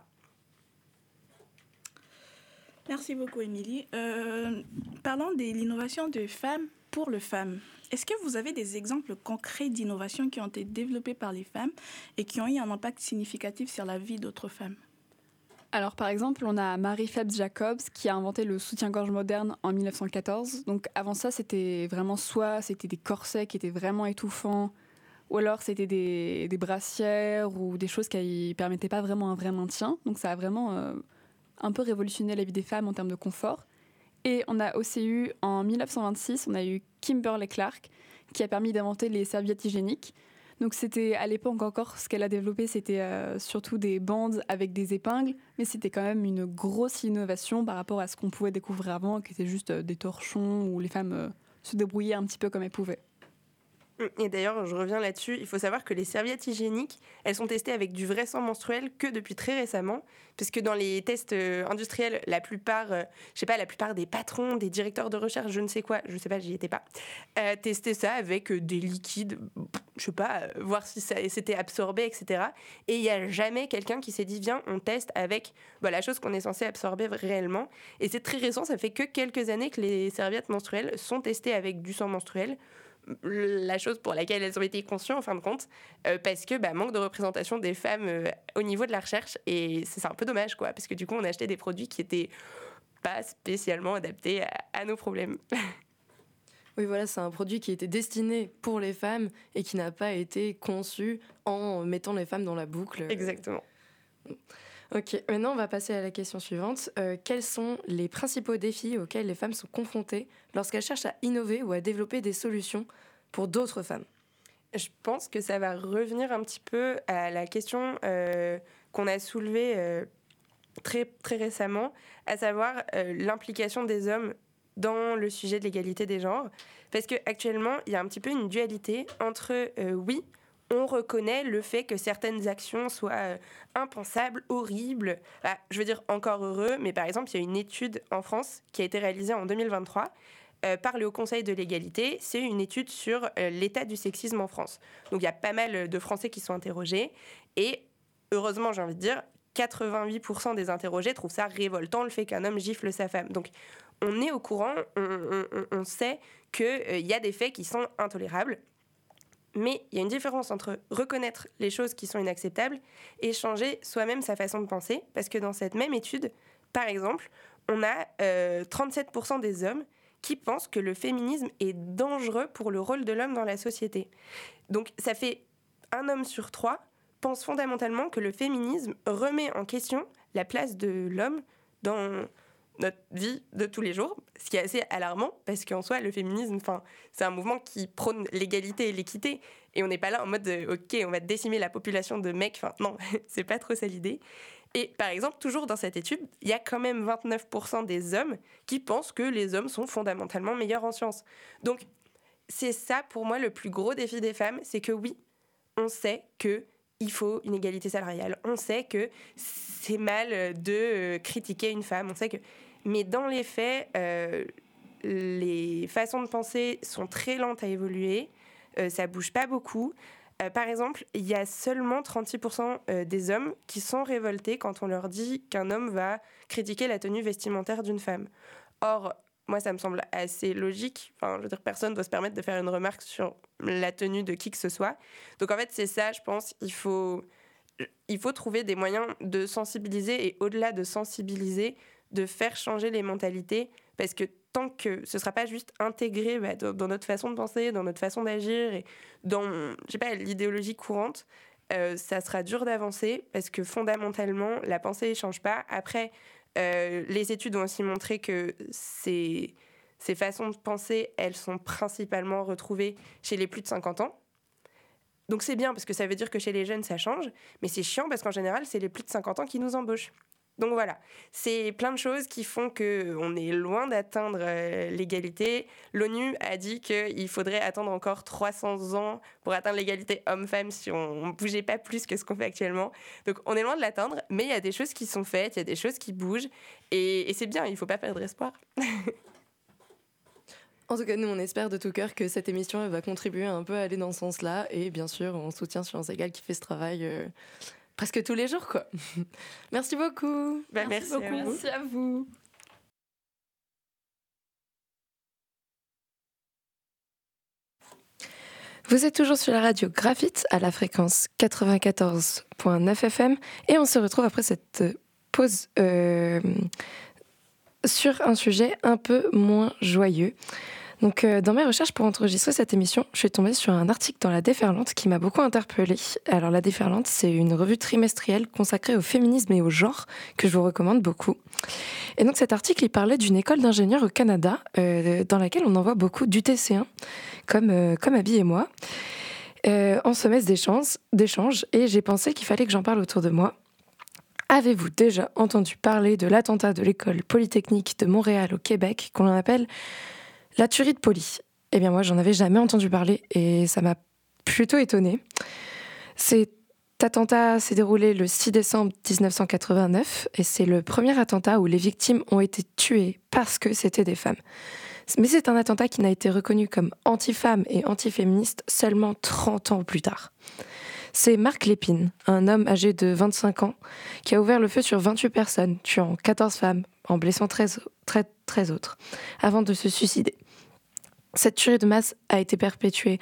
Merci beaucoup, Émilie. Parlons de l'innovation de femmes pour les femmes. Est-ce que vous avez des exemples concrets d'innovations qui ont été développées par les femmes et qui ont eu un impact significatif sur la vie d'autres femmes ? Alors, par exemple, on a Mary Phelps Jacobs qui a inventé le soutien-gorge moderne en 1914. Donc, avant ça, c'était vraiment c'était des corsets qui étaient vraiment étouffants, ou alors c'était des brassières ou des choses qui ne permettaient pas vraiment un vrai maintien. Donc, ça a vraiment un peu révolutionné la vie des femmes en termes de confort. Et on a aussi eu, en 1926, on a eu Kimberly Clark qui a permis d'inventer les serviettes hygiéniques. Donc c'était à l'époque encore, ce qu'elle a développé, c'était surtout des bandes avec des épingles, mais c'était quand même une grosse innovation par rapport à ce qu'on pouvait découvrir avant, qui était juste des torchons où les femmes se débrouillaient un petit peu comme elles pouvaient. Et d'ailleurs, je reviens là-dessus, il faut savoir que les serviettes hygiéniques, elles sont testées avec du vrai sang menstruel que depuis très récemment, parce que dans les tests industriels, la plupart des patrons, des directeurs de recherche, je ne sais quoi, je sais pas, j'y étais pas, testaient ça avec des liquides, je sais pas, voir si ça s'était absorbé, etc. Et il n'y a jamais quelqu'un qui s'est dit, viens, on teste avec la chose qu'on est censé absorber réellement. Et c'est très récent, ça fait que quelques années que les serviettes menstruelles sont testées avec du sang menstruel, la chose pour laquelle elles ont été conçues en fin de compte, parce que manque de représentation des femmes au niveau de la recherche, et c'est un peu dommage quoi, parce que du coup on a acheté des produits qui étaient pas spécialement adaptés à nos problèmes. Oui, voilà, c'est un produit qui était destiné pour les femmes et qui n'a pas été conçu en mettant les femmes dans la boucle. Exactement. Ok, maintenant on va passer à la question suivante. Quels sont les principaux défis auxquels les femmes sont confrontées lorsqu'elles cherchent à innover ou à développer des solutions pour d'autres femmes ? Je pense que ça va revenir un petit peu à la question qu'on a soulevée très, très récemment, à savoir l'implication des hommes dans le sujet de l'égalité des genres. Parce qu'actuellement, il y a un petit peu une dualité entre oui, on reconnaît le fait que certaines actions soient impensables, horribles. Je veux dire encore heureux, mais par exemple, il y a une étude en France qui a été réalisée en 2023 par le Haut Conseil de l'égalité. C'est une étude sur l'état du sexisme en France. Donc il y a pas mal de Français qui sont interrogés. Et heureusement, j'ai envie de dire, 88% des interrogés trouvent ça révoltant, le fait qu'un homme gifle sa femme. Donc on est au courant, on sait qu'il y a des faits qui sont intolérables. Mais il y a une différence entre reconnaître les choses qui sont inacceptables et changer soi-même sa façon de penser. Parce que dans cette même étude, par exemple, on a 37% des hommes qui pensent que le féminisme est dangereux pour le rôle de l'homme dans la société. Donc ça fait 1 homme sur 3 pense fondamentalement que le féminisme remet en question la place de l'homme dans notre vie de tous les jours, ce qui est assez alarmant parce qu'en soi le féminisme, c'est un mouvement qui prône l'égalité et l'équité et on n'est pas là en mode ok, on va décimer la population de mecs, non, c'est pas trop ça l'idée. Et par exemple, toujours dans cette étude, il y a quand même 29% des hommes qui pensent que les hommes sont fondamentalement meilleurs en sciences. Donc c'est ça pour moi le plus gros défi des femmes, c'est que oui, on sait que il faut une égalité salariale. On sait que c'est mal de critiquer une femme. On sait que... Mais dans les faits, les façons de penser sont très lentes à évoluer. Ça bouge pas beaucoup. Par exemple, il y a seulement 36% des hommes qui sont révoltés quand on leur dit qu'un homme va critiquer la tenue vestimentaire d'une femme. Or, moi, ça me semble assez logique. Enfin, je veux dire, personne ne doit se permettre de faire une remarque sur la tenue de qui que ce soit. Donc, en fait, c'est ça, je pense. Il faut trouver des moyens de sensibiliser et, au-delà de sensibiliser, de faire changer les mentalités. Parce que tant que ce ne sera pas juste intégré dans notre façon de penser, dans notre façon d'agir et dans, je sais pas, l'idéologie courante, ça sera dur d'avancer parce que fondamentalement, la pensée ne change pas. Après, les études ont aussi montré que ces façons de penser, elles sont principalement retrouvées chez les plus de 50 ans. Donc c'est bien parce que ça veut dire que chez les jeunes, ça change. Mais c'est chiant parce qu'en général, c'est les plus de 50 ans qui nous embauchent. Donc voilà, c'est plein de choses qui font qu'on est loin d'atteindre l'égalité. L'ONU a dit qu'il faudrait attendre encore 300 ans pour atteindre l'égalité homme-femme si on ne bougeait pas plus que ce qu'on fait actuellement. Donc on est loin de l'atteindre, mais il y a des choses qui sont faites, il y a des choses qui bougent, et c'est bien, il ne faut pas perdre espoir. En tout cas, nous, on espère de tout cœur que cette émission elle va contribuer un peu à aller dans ce sens-là. Et bien sûr, on soutient Sciences Égales qui fait ce travail presque tous les jours, quoi. Merci beaucoup. Merci beaucoup. Merci à vous. Vous êtes toujours sur la radio Graphite à la fréquence 94.9 FM et on se retrouve après cette pause sur un sujet un peu moins joyeux. Donc, dans mes recherches pour enregistrer cette émission, je suis tombée sur un article dans La Déferlante qui m'a beaucoup interpellée. Alors, La Déferlante, c'est une revue trimestrielle consacrée au féminisme et au genre que je vous recommande beaucoup. Et donc, cet article, il parlait d'une école d'ingénieurs au Canada dans laquelle on envoie beaucoup d'UTC1, comme Abby et moi, en semestre d'échange. Et j'ai pensé qu'il fallait que j'en parle autour de moi. Avez-vous déjà entendu parler de l'attentat de l'école polytechnique de Montréal au Québec qu'on appelle la tuerie de Poly? Eh bien moi, j'en avais jamais entendu parler et ça m'a plutôt étonnée. Cet attentat s'est déroulé le 6 décembre 1989 et c'est le premier attentat où les victimes ont été tuées parce que c'était des femmes. Mais c'est un attentat qui n'a été reconnu comme anti-femme et anti-féministe seulement 30 ans plus tard. C'est Marc Lépine, un homme âgé de 25 ans, qui a ouvert le feu sur 28 personnes, tuant 14 femmes, en blessant 13 autres, avant de se suicider. Cette tuerie de masse a été perpétrée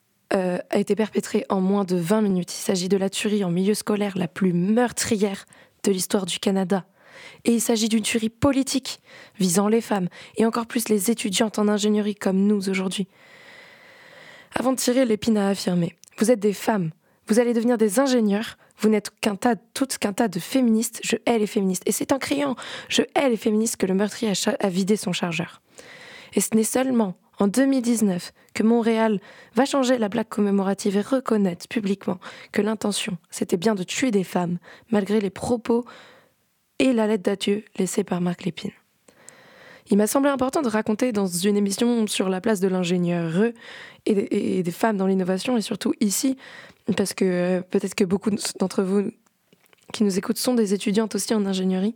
en moins de 20 minutes. Il s'agit de la tuerie en milieu scolaire la plus meurtrière de l'histoire du Canada. Et il s'agit d'une tuerie politique, visant les femmes, et encore plus les étudiantes en ingénierie comme nous aujourd'hui. Avant de tirer, Lépine a affirmé « Vous êtes des femmes. Vous allez devenir des ingénieurs, vous n'êtes qu'un tas de féministes, je hais les féministes. Et c'est en criant « je hais les féministes » que le meurtrier a vidé son chargeur. Et ce n'est seulement en 2019 que Montréal va changer la plaque commémorative et reconnaître publiquement que l'intention, c'était bien de tuer des femmes, malgré les propos et la lettre d'adieu laissée par Marc Lépine. Il m'a semblé important de raconter dans une émission sur la place de l'ingénieur et des femmes dans l'innovation, et surtout ici, parce que peut-être que beaucoup d'entre vous qui nous écoutent sont des étudiantes aussi en ingénierie,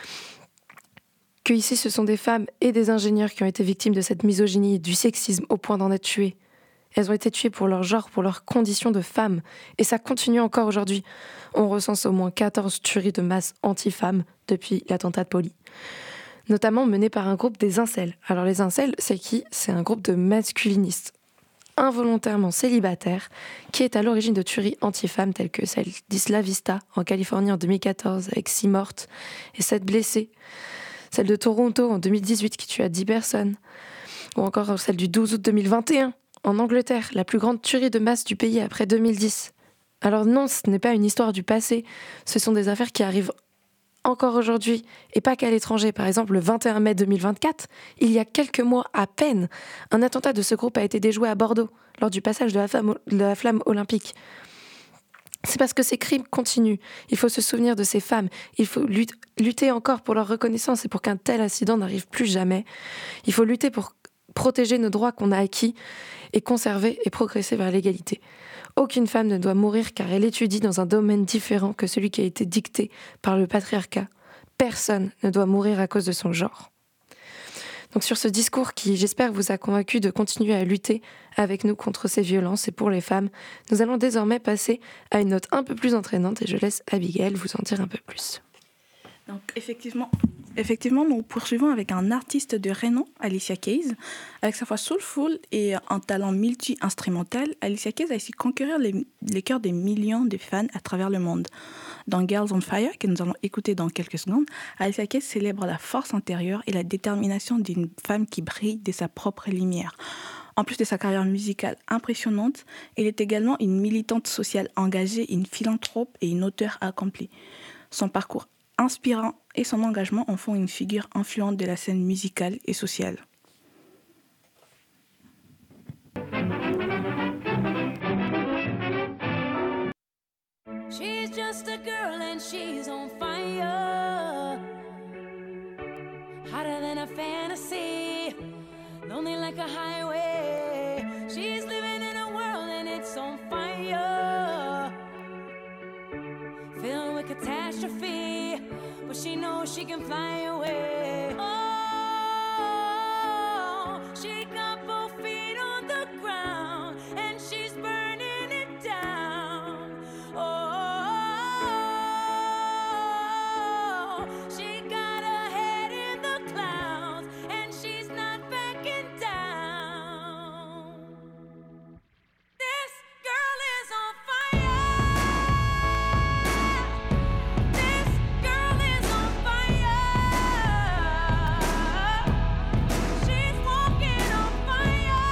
que ici ce sont des femmes et des ingénieurs qui ont été victimes de cette misogynie et du sexisme au point d'en être tuées. Elles ont été tuées pour leur genre, pour leurs conditions de femmes, et ça continue encore aujourd'hui. On recense au moins 14 tueries de masse anti-femmes depuis l'attentat de Poly, notamment mené par un groupe des incels. Alors les incels, c'est qui ? C'est un groupe de masculinistes involontairement célibataires qui est à l'origine de tueries anti-femmes telles que celle d'Isla Vista en Californie en 2014 avec 6 mortes et 7 blessées, celle de Toronto en 2018 qui tue à 10 personnes, ou encore celle du 12 août 2021 en Angleterre, la plus grande tuerie de masse du pays après 2010. Alors non, ce n'est pas une histoire du passé, ce sont des affaires qui arrivent encore aujourd'hui, et pas qu'à l'étranger. Par exemple, le 21 mai 2024, il y a quelques mois à peine, un attentat de ce groupe a été déjoué à Bordeaux, lors du passage de la flamme olympique. C'est parce que ces crimes continuent. Il faut se souvenir de ces femmes. Il faut lutter encore pour leur reconnaissance et pour qu'un tel incident n'arrive plus jamais. Il faut lutter pour protéger nos droits qu'on a acquis et conserver et progresser vers l'égalité. Aucune femme ne doit mourir car elle étudie dans un domaine différent que celui qui a été dicté par le patriarcat. Personne ne doit mourir à cause de son genre. Donc sur ce discours qui, j'espère, vous a convaincu de continuer à lutter avec nous contre ces violences et pour les femmes, nous allons désormais passer à une note un peu plus entraînante et je laisse Abigail vous en dire un peu plus. Donc, effectivement, nous poursuivons avec un artiste de renom, Alicia Keys. Avec sa voix soulful et un talent multi-instrumental, Alicia Keys a su conquérir les cœurs des millions de fans à travers le monde. Dans Girls on Fire, que nous allons écouter dans quelques secondes, Alicia Keys célèbre la force intérieure et la détermination d'une femme qui brille de sa propre lumière. En plus de sa carrière musicale impressionnante, elle est également une militante sociale engagée, une philanthrope et une auteure accomplie. Son parcours inspirant et son engagement en font une figure influente de la scène musicale et sociale. She's just a girl and she's on fire. Hotter than a fantasy, lonely like a highway. She's living in a world and it's on fire, filled with catastrophe, but she knows she can fly away. Oh, she got both feet on the ground and she's burning it down. Oh, she got her head in the clouds and she's not backing down. This girl is on fire. This girl is on fire. She's walking on fire.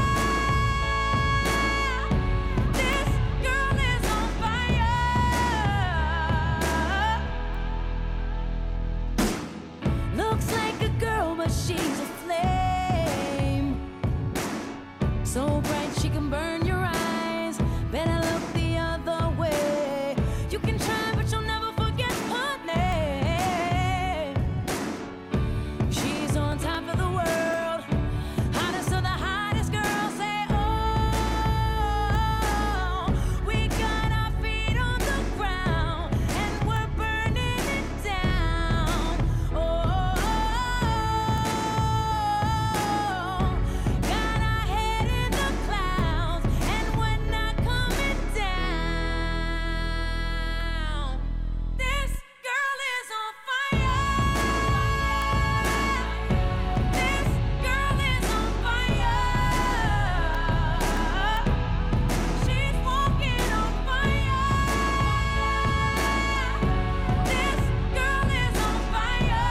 This girl is on fire. Looks like a girl, but she's a flame. So bright she can burn your eyes. Better look the other way. You can try, but you'll never forget her name. She's on top of the world, hottest of the hottest girls. Say, oh, we got our feet on the ground and we're burning it down. Oh, got our head in the clouds and we're not coming down. This girl is on fire. This girl is on fire. She's walking on fire. This girl is on fire.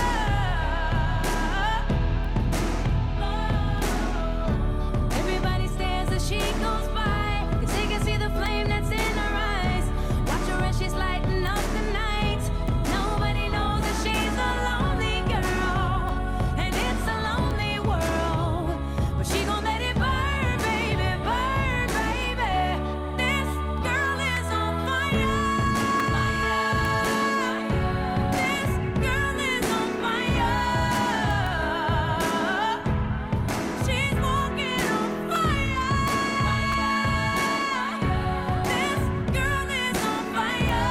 Everybody stares as she goes by, 'cause they can see the flame that's in her eyes. Watch her as she's lighting up the night. Nobody knows that she's a lonely girl, and it's a lonely world. But she gon' let it burn, baby, burn, baby. This girl is on fire. This girl is on fire. She's walking on fire. This girl is on fire.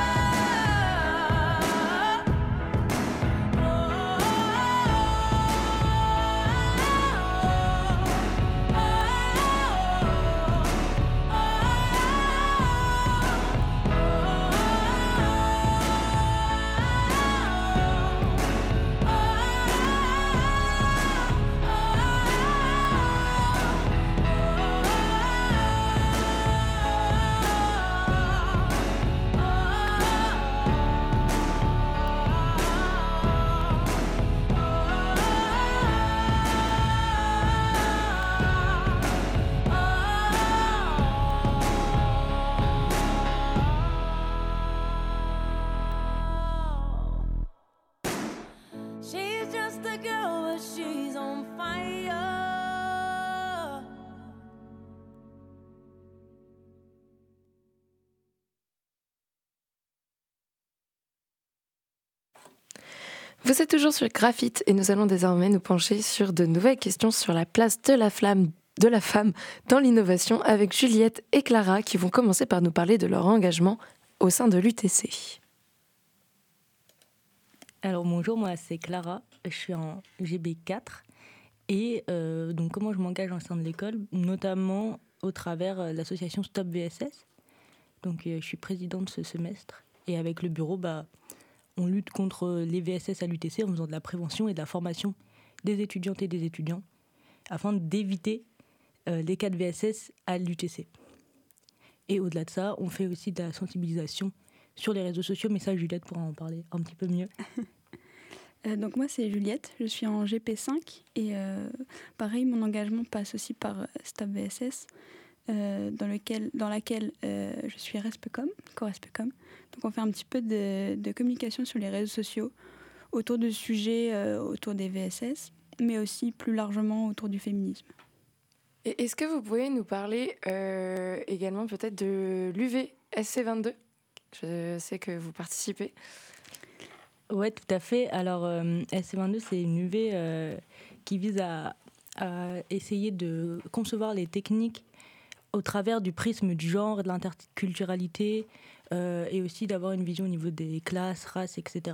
She's just a girl, but she's on fire. Vous êtes toujours sur Graphite et nous allons désormais nous pencher sur de nouvelles questions sur la place de la femme dans l'innovation avec Juliette et Clara qui vont commencer par nous parler de leur engagement au sein de l'UTC. Alors bonjour, moi c'est Clara, je suis en GB4 et donc comment je m'engage au sein de l'école, notamment au travers de l'association Stop VSS. Donc je suis présidente ce semestre et avec le bureau, on lutte contre les VSS à l'UTC en faisant de la prévention et de la formation des étudiantes et des étudiants afin d'éviter les cas de VSS à l'UTC. Et au-delà de ça, on fait aussi de la sensibilisation sur les réseaux sociaux, mais ça, Juliette pourra en parler un petit peu mieux. Donc moi, c'est Juliette, je suis en GP5 et pareil, mon engagement passe aussi par Stop VSS, dans laquelle je suis Respecom, co-Respecom. Donc on fait un petit peu de communication sur les réseaux sociaux autour de sujets autour des VSS, mais aussi plus largement autour du féminisme. Et est-ce que vous pouvez nous parler également peut-être de l'UV-SC22 ? Je sais que vous participez. Ouais, tout à fait. Alors, SC22, c'est une UV qui vise à essayer de concevoir les techniques au travers du prisme du genre, de l'interculturalité, et aussi d'avoir une vision au niveau des classes, races, etc.,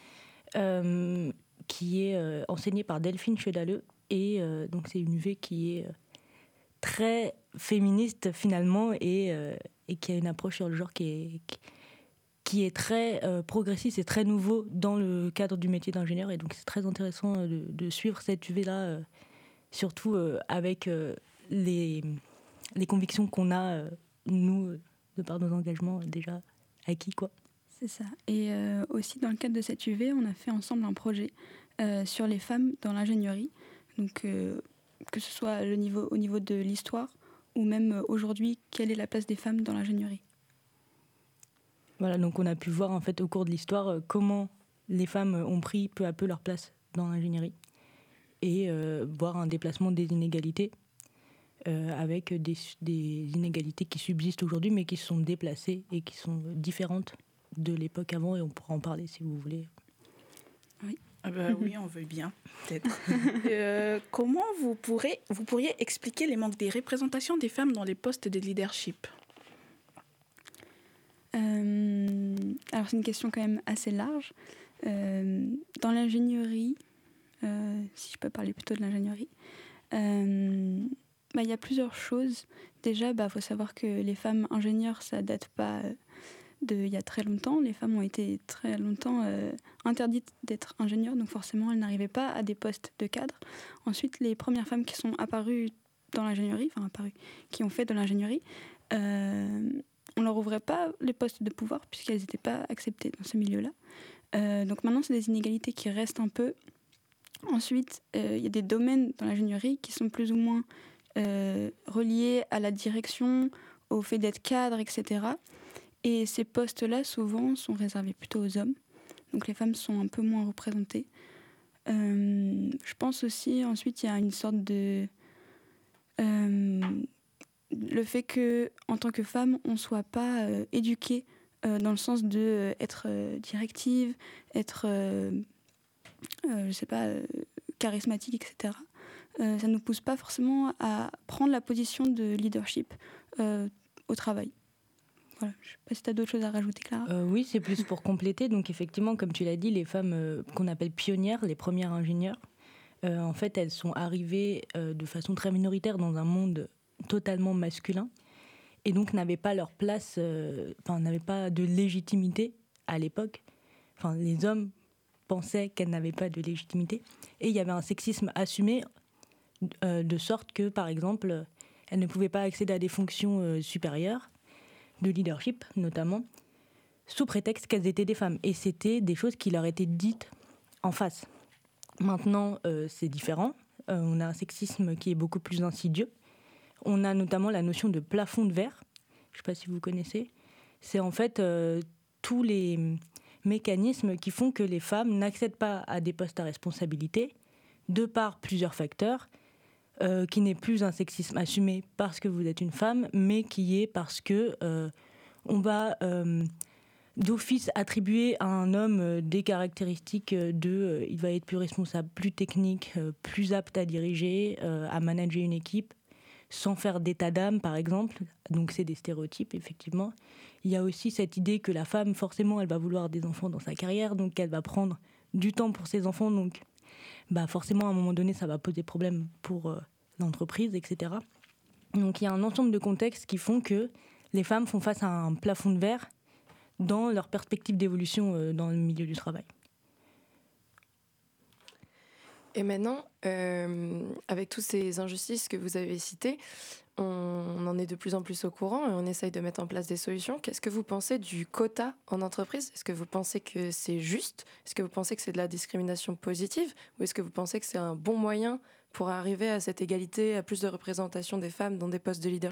qui est enseignée par Delphine Chedaleux. Et donc, c'est une UV qui est très féministe, finalement, et qui a une approche sur le genre qui est très progressiste et très nouveau dans le cadre du métier d'ingénieur. Et donc, c'est très intéressant de suivre cette UV-là, surtout avec les convictions qu'on a, nous, de par nos engagements déjà acquis, quoi. C'est ça. Et aussi, dans le cadre de cette UV, on a fait ensemble un projet sur les femmes dans l'ingénierie. Donc, que ce soit au niveau de l'histoire ou même aujourd'hui, quelle est la place des femmes dans l'ingénierie. Voilà, donc on a pu voir en fait au cours de l'histoire comment les femmes ont pris peu à peu leur place dans l'ingénierie et voir un déplacement des inégalités avec des inégalités qui subsistent aujourd'hui mais qui sont déplacées et qui sont différentes de l'époque avant, et on pourra en parler si vous voulez. Oui. Oui, on veut bien, peut-être. Comment vous pourriez expliquer les manques des représentations des femmes dans les postes de leadership ? Alors c'est une question quand même assez large. Dans l'ingénierie, si je peux parler plutôt de l'ingénierie, il y a plusieurs choses. Déjà, faut savoir que les femmes ingénieurs, ça date pas d'il y a très longtemps. Les femmes ont été très longtemps interdites d'être ingénieures, donc forcément elles n'arrivaient pas à des postes de cadre. Ensuite, les premières femmes qui sont apparues dans l'ingénierie, qui ont fait de l'ingénierie, on ne leur ouvrait pas les postes de pouvoir puisqu'elles n'étaient pas acceptées dans ce milieu-là. Donc maintenant, c'est des inégalités qui restent un peu. Ensuite, il y a des domaines dans l'ingénierie qui sont plus ou moins reliés à la direction, au fait d'être cadre, etc. Et ces postes-là, souvent, sont réservés plutôt aux hommes. Donc les femmes sont un peu moins représentées. Je pense aussi, ensuite, il y a une sorte de... le fait qu'en tant que femme, on ne soit pas éduquée dans le sens d'être directive, être, charismatique, etc. Ça ne nous pousse pas forcément à prendre la position de leadership au travail. Voilà. Je ne sais pas si tu as d'autres choses à rajouter, Clara. Oui, c'est plus pour compléter. Donc effectivement, comme tu l'as dit, les femmes qu'on appelle pionnières, les premières ingénieures, en fait, elles sont arrivées de façon très minoritaire dans un monde totalement masculin et donc n'avaient pas leur place, n'avaient pas de légitimité à l'époque. Les hommes pensaient qu'elles n'avaient pas de légitimité et il y avait un sexisme assumé de sorte que, par exemple, elles ne pouvaient pas accéder à des fonctions supérieures, de leadership notamment, sous prétexte qu'elles étaient des femmes. Et c'était des choses qui leur étaient dites en face. Maintenant, c'est différent. On a un sexisme qui est beaucoup plus insidieux. On a notamment la notion de plafond de verre. Je ne sais pas si vous connaissez. C'est en fait tous les mécanismes qui font que les femmes n'accèdent pas à des postes à responsabilité de par plusieurs facteurs, qui n'est plus un sexisme assumé parce que vous êtes une femme, mais qui est parce que on va d'office attribuer à un homme des caractéristiques il va être plus responsable, plus technique, plus apte à diriger, à manager une équipe, sans faire d'état d'âme, par exemple. Donc c'est des stéréotypes, effectivement. Il y a aussi cette idée que la femme, forcément, elle va vouloir des enfants dans sa carrière, donc elle va prendre du temps pour ses enfants, donc forcément, à un moment donné, ça va poser problème pour l'entreprise, etc. Donc il y a un ensemble de contextes qui font que les femmes font face à un plafond de verre dans leur perspective d'évolution dans le milieu du travail. Et maintenant, avec toutes ces injustices que vous avez citées, on en est de plus en plus au courant et on essaye de mettre en place des solutions. Qu'est-ce que vous pensez du quota en entreprise ? Est-ce que vous pensez que c'est juste ? Est-ce que vous pensez que c'est de la discrimination positive ? Ou est-ce que vous pensez que c'est un bon moyen pour arriver à cette égalité, à plus de représentation des femmes dans des postes de leadership ?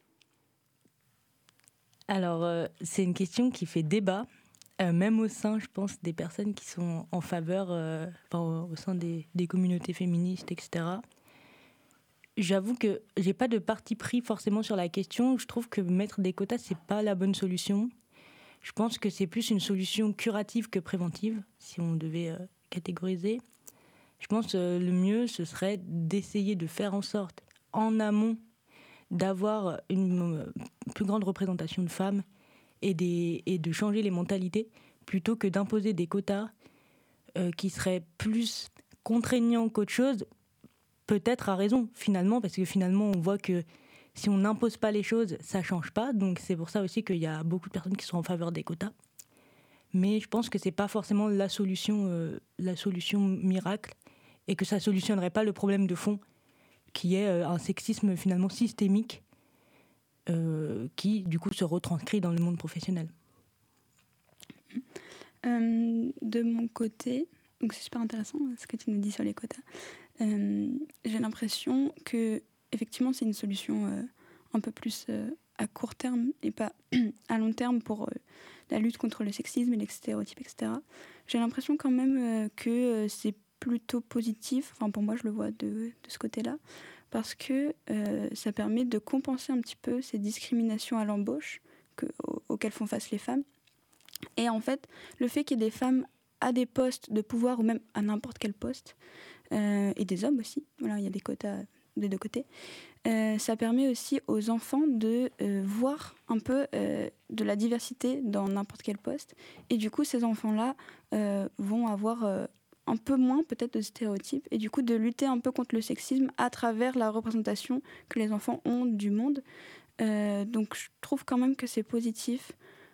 Alors, c'est une question qui fait débat, même au sein, je pense, des personnes qui sont en faveur, au sein des communautés féministes, etc. J'avoue que j'ai pas de parti pris forcément sur la question. Je trouve que mettre des quotas, c'est pas la bonne solution. Je pense que c'est plus une solution curative que préventive, si on devait catégoriser. Je pense que le mieux, ce serait d'essayer de faire en sorte, en amont, d'avoir une plus grande représentation de femmes et de changer les mentalités, plutôt que d'imposer des quotas qui seraient plus contraignants qu'autre chose. Peut-être à raison, finalement, parce que finalement, on voit que si on n'impose pas les choses, ça ne change pas. Donc c'est pour ça aussi qu'il y a beaucoup de personnes qui sont en faveur des quotas. Mais je pense que ce n'est pas forcément la solution miracle, et que ça ne solutionnerait pas le problème de fond, qui est un sexisme finalement systémique, qui du coup se retranscrit dans le monde professionnel. De mon côté, donc c'est super intéressant ce que tu nous dis sur les quotas. J'ai l'impression que effectivement c'est une solution un peu plus à court terme et pas à long terme pour la lutte contre le sexisme et les stéréotypes, etc. J'ai l'impression quand même que c'est plutôt positif, enfin pour moi je le vois de ce côté-là, parce que ça permet de compenser un petit peu ces discriminations à l'embauche auxquelles font face les femmes. Et en fait, le fait qu'il y ait des femmes à des postes de pouvoir ou même à n'importe quel poste, et des hommes aussi, voilà, il y a des quotas des deux côtés, ça permet aussi aux enfants de voir un peu de la diversité dans n'importe quel poste. Et du coup, ces enfants-là vont avoir un peu moins peut-être de stéréotypes et du coup de lutter un peu contre le sexisme à travers la représentation que les enfants ont du monde. Donc je trouve quand même que c'est positif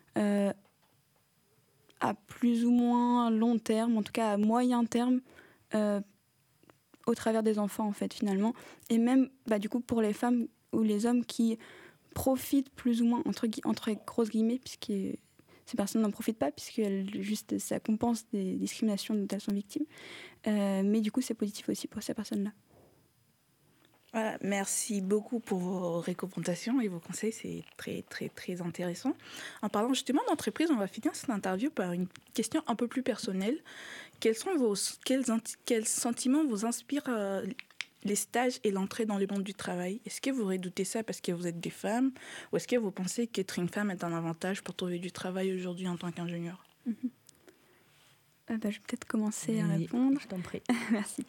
à plus ou moins long terme, en tout cas à moyen terme, au travers des enfants en fait finalement. Et même du coup pour les femmes ou les hommes qui profitent plus ou moins entre grosses guillemets, puisque ces personnes n'en profitent pas, puisque juste ça compense des discriminations dont elles sont victimes. Mais du coup c'est positif aussi pour ces personnes-là. Voilà, merci beaucoup pour vos recommandations et vos conseils, c'est très très très intéressant. En parlant justement d'entreprise, on va finir cette interview par une question un peu plus personnelle. Quels sentiments vous inspirent les stages et l'entrée dans le monde du travail? Est-ce que vous redoutez ça parce que vous êtes des femmes, ou est-ce que vous pensez qu'être une femme est un avantage pour trouver du travail aujourd'hui en tant qu'ingénieur? Je vais peut-être commencer à répondre. Je t'en prie. Merci.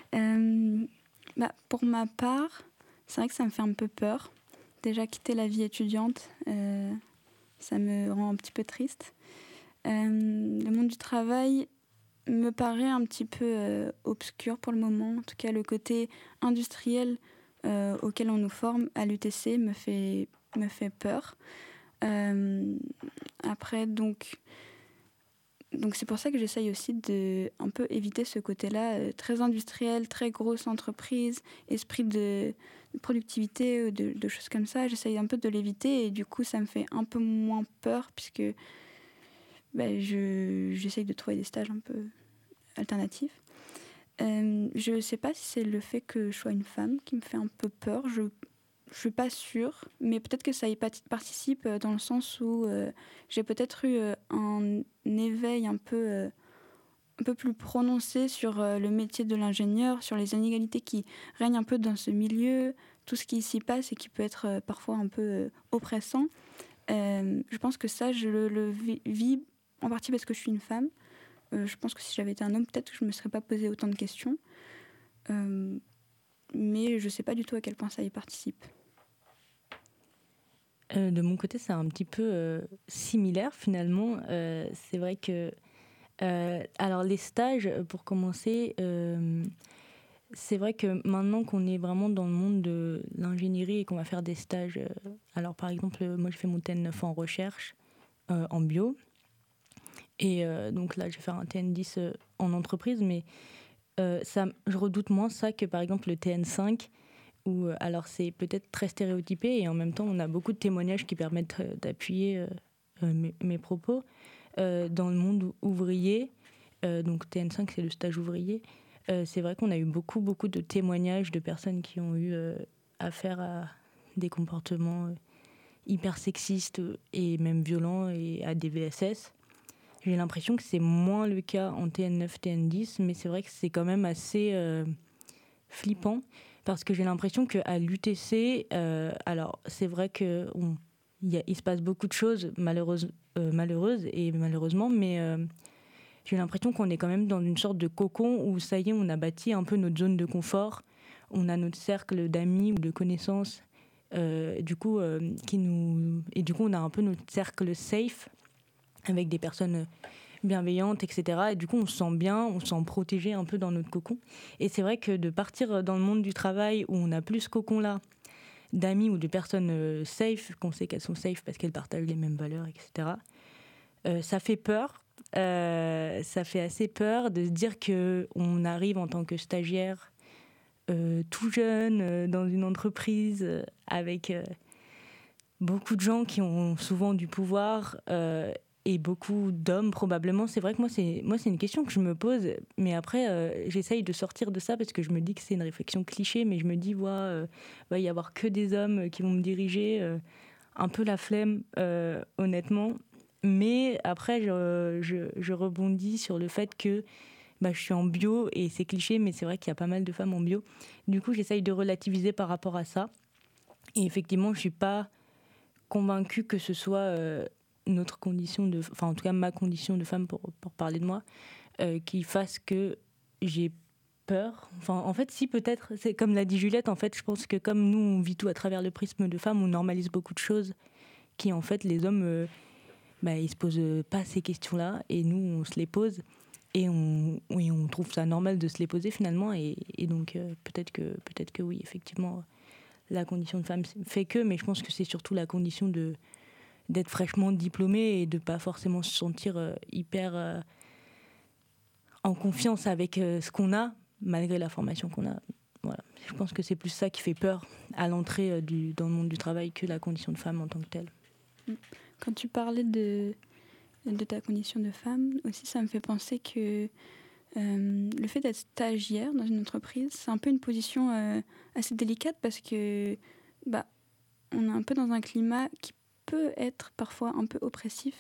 Pour ma part, c'est vrai que ça me fait un peu peur. Déjà, quitter la vie étudiante, ça me rend un petit peu triste. Le monde du travail me paraît un petit peu obscur pour le moment. En tout cas, le côté industriel auquel on nous forme à l'UTC me fait peur. Après, donc c'est pour ça que j'essaye aussi de un peu éviter ce côté-là très industriel, très grosse entreprise, esprit de productivité, de choses comme ça. J'essaye un peu de l'éviter et du coup ça me fait un peu moins peur puisque j'essaye de trouver des stages un peu alternatifs. Je ne sais pas si c'est le fait que je sois une femme qui me fait un peu peur. Je suis pas sûre, mais peut-être que ça y participe dans le sens où j'ai peut-être eu un éveil un peu plus prononcé sur le métier de l'ingénieur, sur les inégalités qui règnent un peu dans ce milieu, tout ce qui s'y passe et qui peut être parfois un peu oppressant. Je pense que ça, je le vis en partie parce que je suis une femme. Je pense que si j'avais été un homme, peut-être que je ne me serais pas posé autant de questions. Mais je ne sais pas du tout à quel point ça y participe. De mon côté, c'est un petit peu similaire finalement. C'est vrai que... alors les stages, pour commencer, c'est vrai que maintenant qu'on est vraiment dans le monde de l'ingénierie et qu'on va faire des stages... alors par exemple, moi je fais mon TN9 en recherche. en bio. Et donc là, je vais faire un TN10 en entreprise, mais je redoute moins ça que par exemple le TN5, où alors c'est peut-être très stéréotypé et en même temps on a beaucoup de témoignages qui permettent d'appuyer mes propos. Dans le monde ouvrier, donc TN5 c'est le stage ouvrier, c'est vrai qu'on a eu beaucoup de témoignages de personnes qui ont eu affaire à des comportements hyper sexistes et même violents et à des VSS. J'ai l'impression que c'est moins le cas en TN9, TN10, mais c'est vrai que c'est quand même assez flippant parce que j'ai l'impression qu'à l'UTC, alors c'est vrai qu'il se passe beaucoup de choses malheureuses et malheureusement, mais j'ai l'impression qu'on est quand même dans une sorte de cocon où ça y est, on a bâti un peu notre zone de confort, on a notre cercle d'amis ou de connaissances, du coup on a un peu notre cercle safe avec des personnes bienveillantes, etc. Et du coup, on se sent bien, on se sent protégé un peu dans notre cocon. Et c'est vrai que de partir dans le monde du travail où on n'a plus ce cocon-là, d'amis ou de personnes safe, qu'on sait qu'elles sont safe parce qu'elles partagent les mêmes valeurs, etc., ça fait peur. Ça fait assez peur de se dire qu'on arrive en tant que stagiaire tout jeune dans une entreprise avec beaucoup de gens qui ont souvent du pouvoir et beaucoup d'hommes probablement. C'est vrai que moi c'est une question que je me pose, mais après j'essaye de sortir de ça parce que je me dis que c'est une réflexion cliché, mais je me dis va y avoir que des hommes qui vont me diriger, un peu la flemme honnêtement. Mais après je rebondis sur le fait que je suis en bio et c'est cliché, mais c'est vrai qu'il y a pas mal de femmes en bio. Du coup j'essaye de relativiser par rapport à ça, et effectivement je suis pas convaincue que ce soit notre condition en tout cas ma condition de femme pour parler de moi, qui fasse que j'ai peur. En fait, si peut-être, c'est comme l'a dit Juliette, en fait, je pense que comme nous, on vit tout à travers le prisme de femme, on normalise beaucoup de choses qui, en fait, les hommes, ils se posent pas ces questions-là, et nous, on se les pose, et on trouve ça normal de se les poser finalement, et donc peut-être que oui, effectivement, la condition de femme fait que, mais je pense que c'est surtout la condition d'être fraîchement diplômée et de pas forcément se sentir hyper en confiance avec ce qu'on a, malgré la formation qu'on a. Voilà. Je pense que c'est plus ça qui fait peur à l'entrée dans le monde du travail que la condition de femme en tant que telle. Quand tu parlais de ta condition de femme, aussi ça me fait penser que le fait d'être stagiaire dans une entreprise, c'est un peu une position assez délicate parce que on est un peu dans un climat qui peut être parfois un peu oppressif.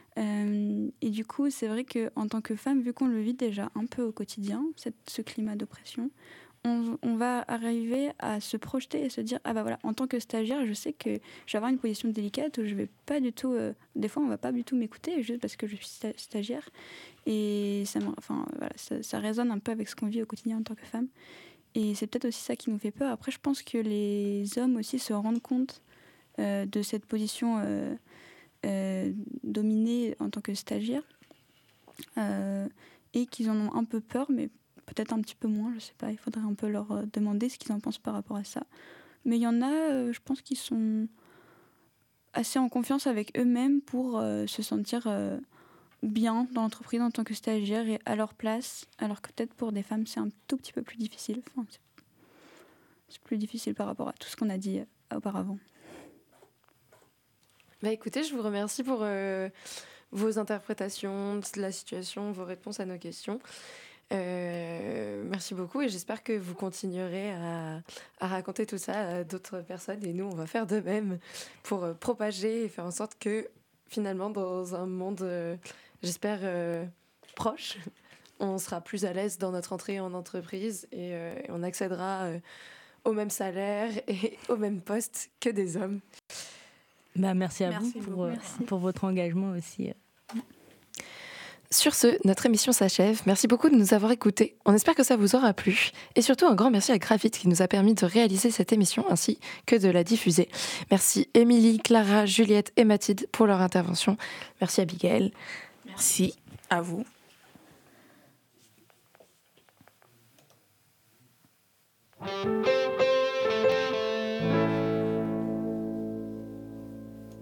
Et du coup, c'est vrai qu'en tant que femme, vu qu'on le vit déjà un peu au quotidien, ce climat d'oppression, on va arriver à se projeter et se dire en tant que stagiaire, je sais que je vais avoir une position délicate où je vais pas du tout, des fois on va pas du tout m'écouter juste parce que je suis stagiaire, et ça résonne un peu avec ce qu'on vit au quotidien en tant que femme, et c'est peut-être aussi ça qui nous fait peur. Après, je pense que les hommes aussi se rendent compte de cette position dominée en tant que stagiaire, et qu'ils en ont un peu peur, mais peut-être un petit peu moins, je sais pas, il faudrait un peu leur demander ce qu'ils en pensent par rapport à ça. Mais il y en a, je pense, qui sont assez en confiance avec eux-mêmes pour se sentir bien dans l'entreprise en tant que stagiaire et à leur place, alors que peut-être pour des femmes c'est un tout petit peu plus difficile. C'est plus difficile par rapport à tout ce qu'on a dit auparavant. Écoutez, je vous remercie pour vos interprétations de la situation, vos réponses à nos questions. Merci beaucoup, et j'espère que vous continuerez à raconter tout ça à d'autres personnes, et nous on va faire de même pour propager et faire en sorte que finalement dans un monde j'espère proche, on sera plus à l'aise dans notre entrée en entreprise, et on accédera au même salaire et au même poste que des hommes. Merci à vous pour votre engagement aussi. Sur ce, notre émission s'achève. Merci beaucoup de nous avoir écoutés. On espère que ça vous aura plu. Et surtout, un grand merci à Graphite qui nous a permis de réaliser cette émission ainsi que de la diffuser. Merci Émilie, Clara, Juliette et Mathilde pour leur intervention. Merci Abigail. Merci à vous. Thank you.